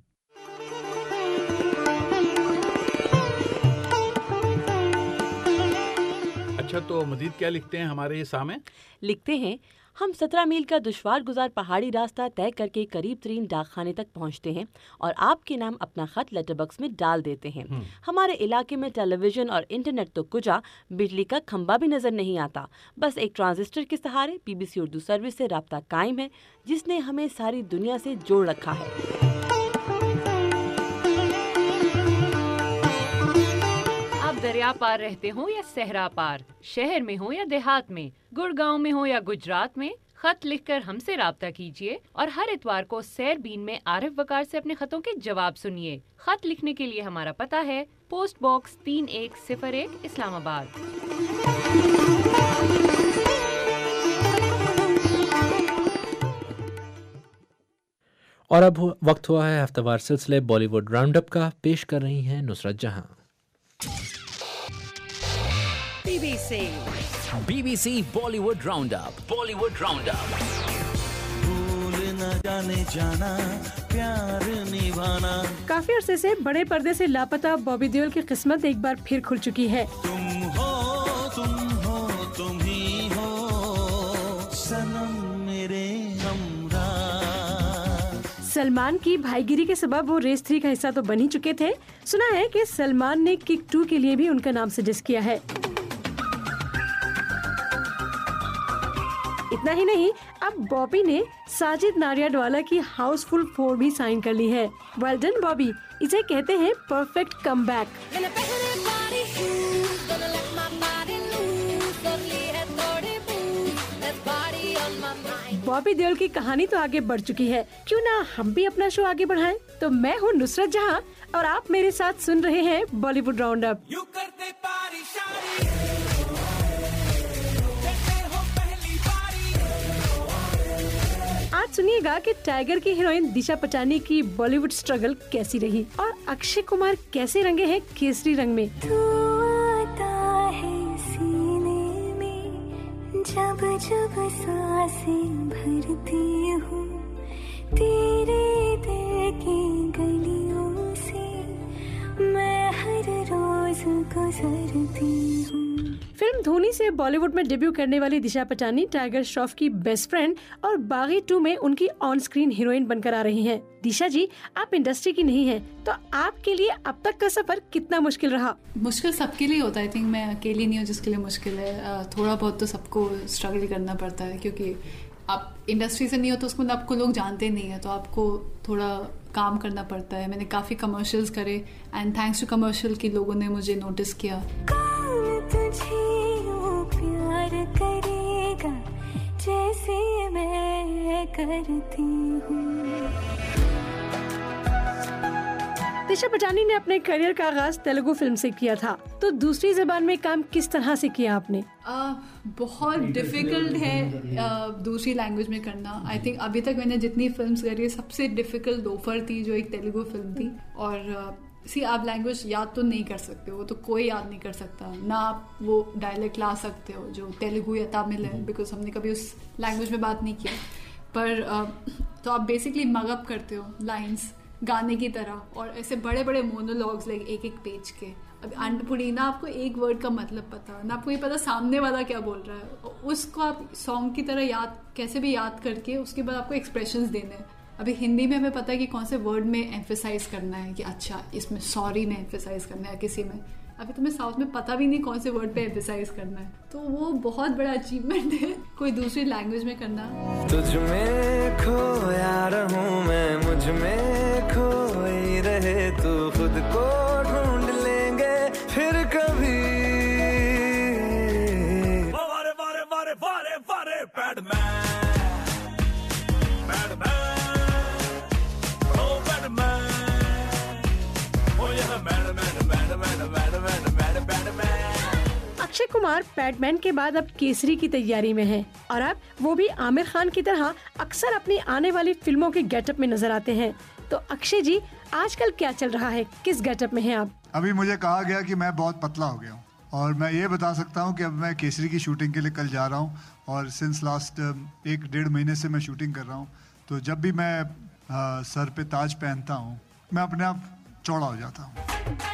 अच्छा, तो मजीद क्या लिखते हैं हमारे ये सामने? लिखते हैं, हम सत्रह मील का दुश्वार गुजार पहाड़ी रास्ता तय करके करीब तरीन डाकखाने तक पहुंचते हैं और आपके नाम अपना खत लेटर बॉक्स में डाल देते हैं। हमारे इलाके में टेलीविजन और इंटरनेट तो कुछ, बिजली का खंबा भी नजर नहीं आता। बस एक ट्रांजिस्टर के सहारे बीबीसी उर्दू सर्विस से राब्ता कायम है, जिसने हमें सारी दुनिया से जोड़ रखा है। दरिया पार रहते हो या सहरा पार, शहर में हो या देहात में, गुड़गांव में हो या गुजरात में, खत लिखकर हमसे राब्ता कीजिए और हर इतवार को सैरबीन में आरिफ वकार से अपने खतों के जवाब सुनिए। खत लिखने के लिए हमारा पता है पोस्ट बॉक्स तीन एक सिफर एक इस्लामाबाद। और अब वक्त हुआ है हफ्तावार सिलसिले बॉलीवुड राउंडअप का। पेश कर रही हैं Nusrat Jahan. BBC BBC Bollywood roundup Bollywood roundup. भूल न जाने जाना प्यार निभाना। काफी अरसे से बड़े पर्दे से लापता बॉबी देओल की किस्मत एक बार फिर खुल चुकी है। तुम हो तुम हो तुम ही हो सनम मेरे हमरा। सलमान की भाईगिरी के सबब वो रेस थ्री का हिस्सा तो बन ही चुके थे। सुना है कि सलमान ने किक टू के लिए भी उनका नाम सजेस्ट किया है। इतना ही नहीं, अब बॉबी ने साजिद नाडियाडवाला की हाउसफुल फोर भी साइन कर ली है। वेल डन बॉबी, इसे कहते हैं परफेक्ट कमबैक। बॉबी देओल की कहानी तो आगे बढ़ चुकी है, क्यों ना हम भी अपना शो आगे बढ़ाएं। तो मैं हूँ नुसरत जहां और आप मेरे साथ सुन रहे हैं बॉलीवुड राउंडअप। आज सुनिएगा कि टाइगर की हीरोइन दिशा पटानी की बॉलीवुड स्ट्रगल कैसी रही और अक्षय कुमार कैसे रंगे हैं केसरी रंग में। तू आता है सीने में, जब जब सांसें भरती हूँ, तेरे दिल की गलियों से मैं हर रोज गुजरती हूँ। फिल्म धोनी से बॉलीवुड में डेब्यू करने वाली दिशा पटानी टाइगर श्रॉफ की बेस्ट फ्रेंड और बागी टू में उनकी ऑन स्क्रीन हीरोइन बनकर आ रही हैं। दिशा जी, आप इंडस्ट्री की नहीं हैं, तो आपके लिए अब तक का सफर कितना मुश्किल रहा? मुश्किल सबके लिए होता है। आई थिंक मैं अकेली नहीं हूँ जिसके लिए मुश्किल है। थोड़ा बहुत तो सबको स्ट्रगल करना पड़ता है, क्योंकि आप इंडस्ट्री से नहीं हो तो उसको आपको लोग जानते नहीं है, तो आपको थोड़ा काम करना पड़ता है। मैंने काफ़ी कमर्शियल्स करे एंड थैंक्स टू कमर्शियल कि लोगों ने मुझे नोटिस किया। प्यार करेगा जैसे मैं करती हूँ। दिशा पटानी ने अपने करियर का आगाज तेलुगु फिल्म से किया था, तो दूसरी जबान में काम किस तरह से किया आपने? uh, बहुत डिफ़िकल्ट है uh, दूसरी लैंग्वेज में करना. आई थिंक अभी तक मैंने जितनी फिल्म्स करी है सबसे डिफ़िकल्ट लोफर थी, जो एक तेलुगु फिल्म थी. और uh, सी आप लैंग्वेज याद तो नहीं कर सकते हो, तो कोई याद नहीं कर सकता ना. आप वो डायलेक्ट ला सकते हो जो तेलुगु या तमिल है, बिकॉज हमने कभी उस लैंग्वेज में बात नहीं किया. पर uh, तो आप बेसिकली मगअप करते हो लाइंस गाने की तरह, और ऐसे बड़े बड़े मोनोलॉग्स लाइक एक एक पेज के. अब अन्नपूर्णी ना आपको एक वर्ड का मतलब पता ना, आपको ये पता सामने वाला क्या बोल रहा है, उसको आप सॉन्ग की तरह याद कैसे भी याद करके उसके बाद आपको एक्सप्रेशंस देने हैं. अभी हिंदी में हमें पता है कि कौन से वर्ड में एम्फेसाइज करना है, कि अच्छा इसमें सॉरी में एम्फेसाइज करना है, किसी में. अभी तुम्हें साउथ में पता भी नहीं कौन से वर्ड पे एम्फेसाइज करना है. तो वो बहुत बड़ा अचीवमेंट है कोई दूसरी लैंग्वेज में करना. तुझ में खोया रहूं मैं, मुझ में खोई रहे तू, खुद को ढूंढ लेंगे फिर कभी. वारे वारे वारे वारे वारे badman, badman, oh badman, oh यह badman, badman, badman, badman. Akshay Kumar Padman के बाद अब केसरी की तैयारी में हैं, और अब वो भी आमिर खान की तरह अक्सर अपनी आने वाली फिल्मों के गेटअप में नजर आते हैं. तो अक्षय जी, आजकल क्या चल रहा है, किस गेटअप में हैं आप? अभी मुझे कहा गया कि मैं बहुत पतला हो गया हूँ, और मैं ये बता सकता हूँ कि अब मैं केसरी की शूटिंग के लिए कल जा रहा हूँ, और सिंस लास्ट एक डेढ़ महीने से मैं शूटिंग कर रहा हूँ. तो जब भी मैं आ, सर पे ताज पहनता हूँ, मैं अपने आप चौड़ा हो जाता हूँ.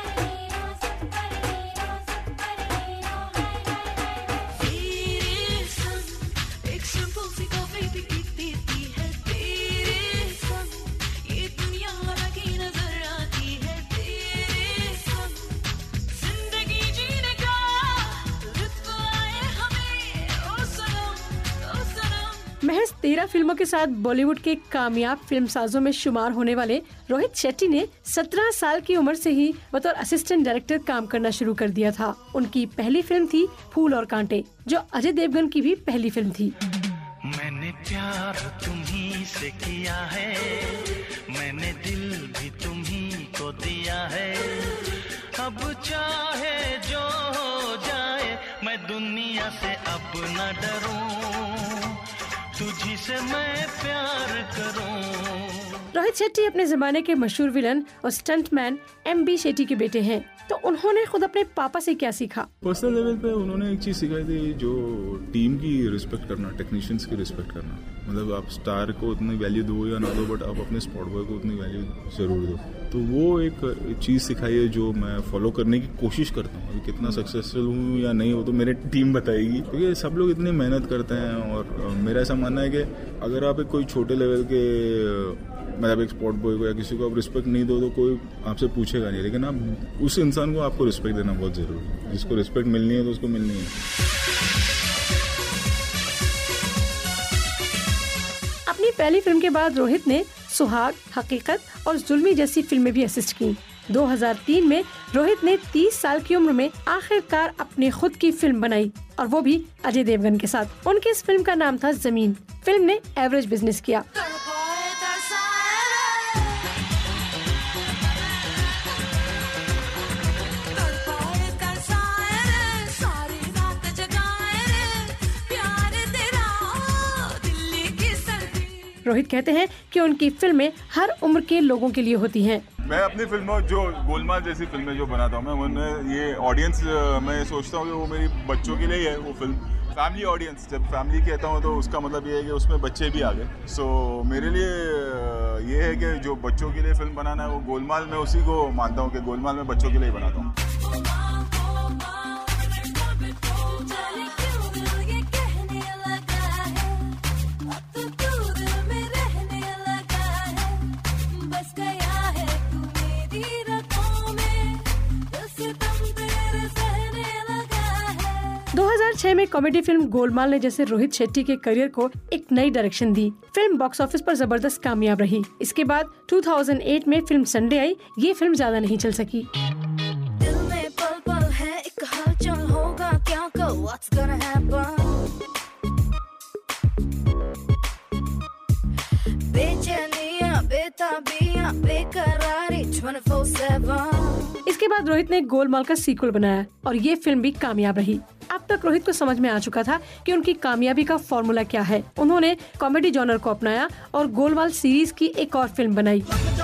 महज तेरह फिल्मों के साथ बॉलीवुड के कामयाब फिल्मसाजों में शुमार होने वाले रोहित शेट्टी ने सत्रह साल की उम्र से ही बतौर असिस्टेंट डायरेक्टर काम करना शुरू कर दिया था. उनकी पहली फिल्म थी फूल और कांटे, जो अजय देवगन की भी पहली फिल्म थी. मैंने प्यार तुम्ही से किया है, मैंने दिल भी तुम्ही को दिया है, अब चाहे जो हो जाए मैं दुनिया से अब न डरूं, तुझी से मैं प्यार करूं. रोहित शेट्टी अपने जमाने के मशहूर विलन और स्टंटमैन एम बी शेट्टी के बेटे हैं, तो उन्होंने खुद अपने पापा से क्या सीखा? पर्सनल लेवल पे उन्होंने एक चीज सिखाई थी, जो टीम की रिस्पेक्ट करना, टेक्नीशियंस की रिस्पेक्ट करना. मतलब आप स्टार को उतनी वैल्यू दो या ना दो, बट आप अपने स्पॉट बॉय को उतनी वैल्यू जरूर दो. तो वो एक चीज़ सिखाई है जो मैं फॉलो करने की कोशिश करता हूँ. अभी कितना सक्सेसफुल हूँ या नहीं, वो तो मेरी टीम बताएगी, क्योंकि सब लोग इतनी मेहनत करते हैं. और मेरा ऐसा मानना है कि अगर आप एक कोई छोटे लेवल के, मतलब एक स्पॉट बॉय को या किसी को आप रिस्पेक्ट नहीं दो तो कोई आपसे पूछेगा नहीं, लेकिन आप उस इंसान को आपको रिस्पेक्ट देना बहुत जरूरी है. जिसको रिस्पेक्ट मिलनी है तो उसको मिलनी है. अपनी पहली फिल्म के बाद रोहित ने सुहाग, हकीकत और जुल्मी जैसी फिल्में भी असिस्ट की. दो हज़ार तीन में रोहित ने तीस साल की उम्र में आखिरकार अपनी खुद की फिल्म बनाई, और वो भी अजय देवगन के साथ. उनकी इस फिल्म का नाम था जमीन. फिल्म ने एवरेज बिजनेस किया. रोहित कहते हैं कि उनकी फिल्में हर उम्र के लोगों के लिए होती हैं. मैं अपनी फिल्मों, जो गोलमाल जैसी फिल्में जो बनाता हूँ, मैं उन्हें ये ऑडियंस, मैं सोचता हूँ कि वो मेरी बच्चों के लिए ही है वो फिल्म. फैमिली ऑडियंस, जब फैमिली कहता हूँ तो उसका मतलब ये है कि उसमें बच्चे भी आ गए. सो मेरे लिए ये है कि जो बच्चों के लिए फिल्म बनाना है, वो गोलमाल में उसी को मानता हूँ कि गोलमाल में बच्चों के लिए बनाता हूँ. दो हज़ार छह में कॉमेडी फिल्म गोलमाल ने जैसे रोहित शेट्टी के करियर को एक नई डायरेक्शन दी. फिल्म बॉक्स ऑफिस पर जबरदस्त कामयाब रही. इसके बाद दो हज़ार आठ में फिल्म संडे आई. ये फिल्म ज्यादा नहीं चल सकी. दिल में पल पल है एक हलचल, होगा क्या को what's gonna happen. बेचैनियां, बेताबियां, बेकरारी चौबीस सात बाद रोहित ने गोलमाल का सीक्वल बनाया और ये फिल्म भी कामयाब रही। अब तक रोहित को समझ में आ चुका था कि उनकी कामयाबी का फॉर्मूला क्या है। उन्होंने कॉमेडी जॉनर को अपनाया और गोलमाल सीरीज की एक और फिल्म बनाई।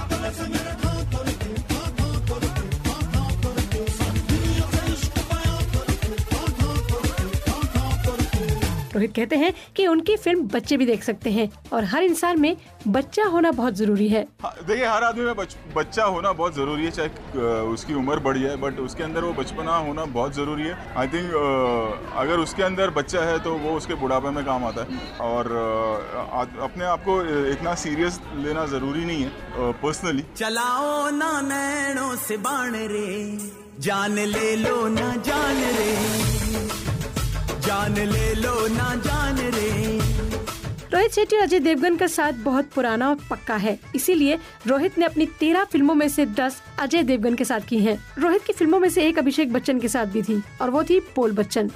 रोहित कहते हैं कि उनकी फिल्म बच्चे भी देख सकते हैं और हर इंसान में बच्चा होना बहुत जरूरी है। देखिए, हर आदमी में बच, बच्चा होना बहुत जरूरी है, चाहे उसकी उम्र बड़ी है, बट उसके अंदर वो बचपना होना बहुत जरूरी है। आई थिंक अगर उसके अंदर बच्चा है तो वो उसके बुढ़ापे में काम आता है। और अपने आप को इतना सीरियस लेना जरूरी नहीं है। पर्सनली चलाओ ना नैनों से बाण रे, जान ले लो ना जान रे, जान ले लो ना जान रे। रोहित शेट्टी और अजय देवगन का साथ बहुत पुराना और पक्का है, इसीलिए रोहित ने अपनी तेरह फिल्मों में से दस अजय देवगन के साथ की हैं। रोहित की फिल्मों में से एक अभिषेक बच्चन के साथ भी थी और वो थी पोल बच्चन।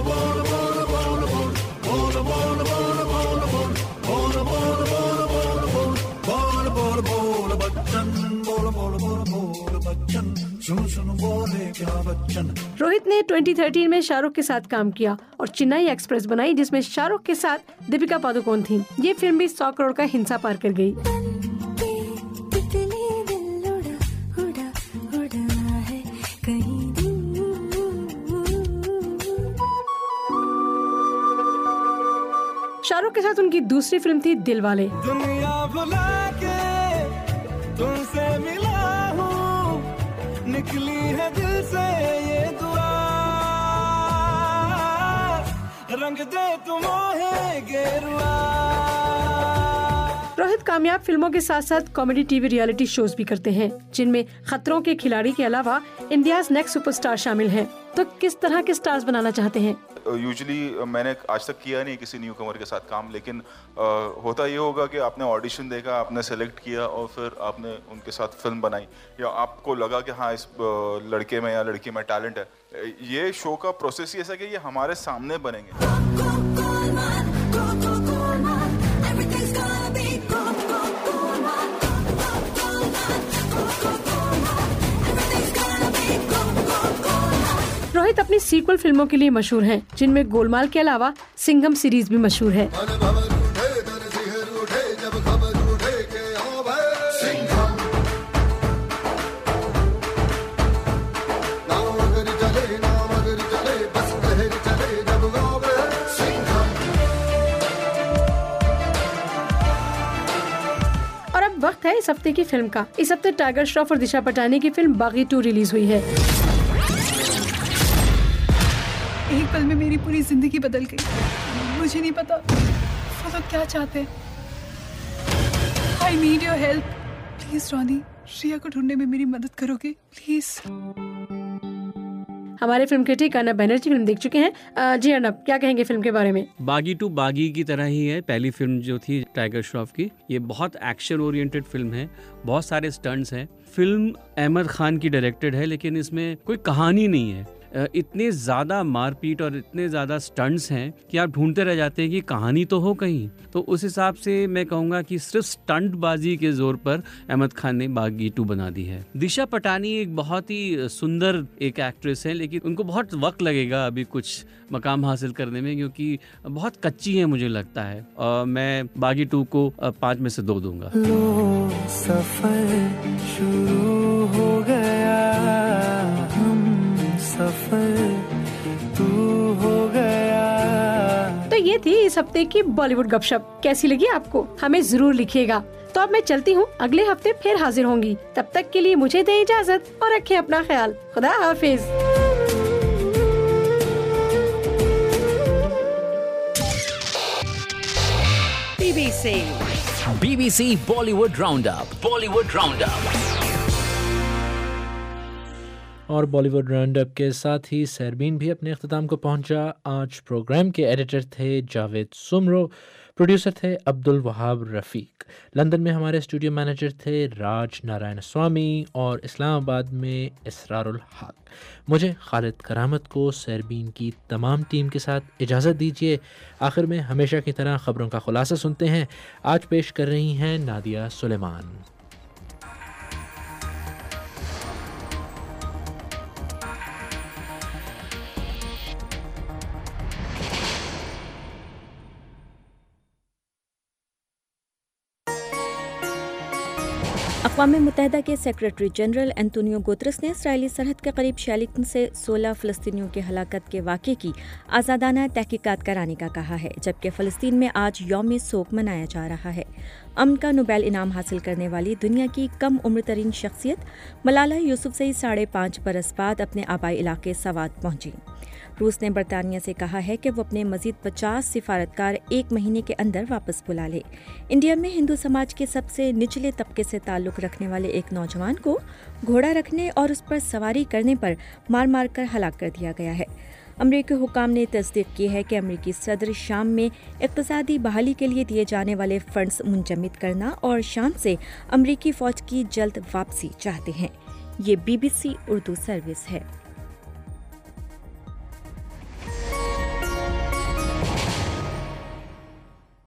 रोहित ने दो हज़ार तेरह में शाहरुख के साथ काम किया और चेन्नई एक्सप्रेस बनाई, जिसमें शाहरुख के साथ दीपिका पादुकोण थी। ये फिल्म भी सौ करोड़ का हिंसा पार कर गई। शाहरुख के साथ उनकी दूसरी फिल्म थी दिलवाले। दुनिया भुला के तुमसे मिला हूँ, निकली है दिल से ये दुआ, रंग दे तुम है गेरुआ। रोहित कामयाब फिल्मों के साथ साथ कॉमेडी टीवी रियलिटी शोज भी करते हैं, जिनमें खतरों के खिलाड़ी के अलावा इंडियाज नेक्स्ट सुपरस्टार शामिल हैं। तो किस तरह के स्टार्स बनाना चाहते हैं? यूजुअली मैंने आज तक किया नहीं किसी न्यू कमर के साथ काम, लेकिन आ, होता ये होगा कि आपने ऑडिशन देखा, आपने सेलेक्ट किया और फिर आपने उनके साथ फिल्म बनाई, या आपको लगा कि हाँ इस लड़के में या लड़की में टैलेंट है। ये शो का प्रोसेस ही ऐसा कि ये हमारे सामने बनेंगे। रोहित अपनी सीक्वल फिल्मों के लिए मशहूर हैं, जिनमें गोलमाल के अलावा सिंघम सीरीज भी मशहूर है। और अब वक्त है इस हफ्ते की फिल्म का। इस हफ्ते टाइगर श्रॉफ और दिशा पटानी की फिल्म बागी टू रिलीज हुई है। एक पल में मेरी पूरी जिंदगी बदल गई। मुझे नहीं पता वो लोग क्या चाहते हैं। I need your help please. Ronnie, Shriya को ढूंढने में मेरी मदद करोगे प्लीज? हमारे film critic Arnab Banerjee film देख चुके हैं। जी अर्नब, क्या कहेंगे फिल्म के बारे में? बागी टू बागी की तरह ही है। पहली फिल्म जो थी टाइगर श्रॉफ की, ये बहुत एक्शन ओरिएंटेड फिल्म है, बहुत सारे स्टंट्स हैं। फिल्म अहमद खान की डायरेक्टेड है, लेकिन इसमें कोई कहानी नहीं है। इतने ज़्यादा मारपीट और इतने ज़्यादा स्टंट्स हैं कि आप ढूंढते रह जाते हैं कि कहानी तो हो कहीं। तो उस हिसाब से मैं कहूँगा कि सिर्फ स्टंट बाजी के जोर पर अहमद खान ने बागी टू बना दी है। दिशा पटानी एक बहुत ही सुंदर एक एक्ट्रेस है, लेकिन उनको बहुत वक्त लगेगा अभी कुछ मकाम हासिल करने में, क्योंकि बहुत कच्ची है मुझे लगता है। और मैं बागी टू को पाँच में से दो दूंगा। सफर शुरू हो गया, सफर तू हो गया। तो ये थी इस हफ्ते की बॉलीवुड गपशप। कैसी लगी आपको? हमें जरूर लिखिएगा। तो अब मैं चलती हूँ, अगले हफ्ते फिर हाजिर होंगी। तब तक के लिए मुझे दे इजाजत और रखें अपना ख्याल। खुदा हाफिज। BBC BBC Bollywood roundup Bollywood roundup और बॉलीवुड राउंडअप के साथ ही सरबीन भी अपने अख्ताम को पहुंचा। आज प्रोग्राम के एडिटर थे जावेद सुमरो, प्रोड्यूसर थे अब्दुल वहाब रफ़ीक, लंदन में हमारे स्टूडियो मैनेजर थे राज नारायण स्वामी और इस्लामाबाद में इसरारुल हक। मुझे खालिद करामत को सरबीन की तमाम टीम के साथ इजाज़त दीजिए। आखिर में हमेशा की तरह ख़बरों का खुलासा सुनते हैं। आज पेश कर रही हैं नादिया सुलेमान। अक़वाम मुत्तहिदा के सेक्रेटरी जनरल एंटोनियो गुतरस ने इसराइली सरहद के करीब शैलिकन से सोलह फ़लस्तीनियों की हलाकत के वाक़े की आज़ादाना तहकीकात कराने का कहा है, जबकि फ़लस्तीन में आज यौम सोग मनाया जा रहा है। अमन का नोबेल इनाम हासिल करने वाली दुनिया की कम उम्र तरीन शख्सियत मलाला यूसुफज़ई साढ़े पाँच बरस बाद अपने आबाई इलाके सवात पहुंची। रूस ने बरतानिया से कहा है कि वो अपने मजीद पचास सिफारतकार एक महीने के अंदर वापस बुला ले। इंडिया में हिंदू समाज के सबसे निचले तबके से ताल्लुक़ रखने वाले एक नौजवान को घोड़ा रखने और उस पर सवारी करने पर मार मार कर हलाक कर दिया गया है। अमरीकी हुकाम ने तस्दीक की है कि अमरीकी सदर शाम में इक़्तिसादी बहाली के लिए दिए जाने वाले फंड्स मुंजमद करना और शाम से अमरीकी फ़ौज की जल्द वापसी चाहते हैं। ये बीबीसी उर्दू सर्विस है।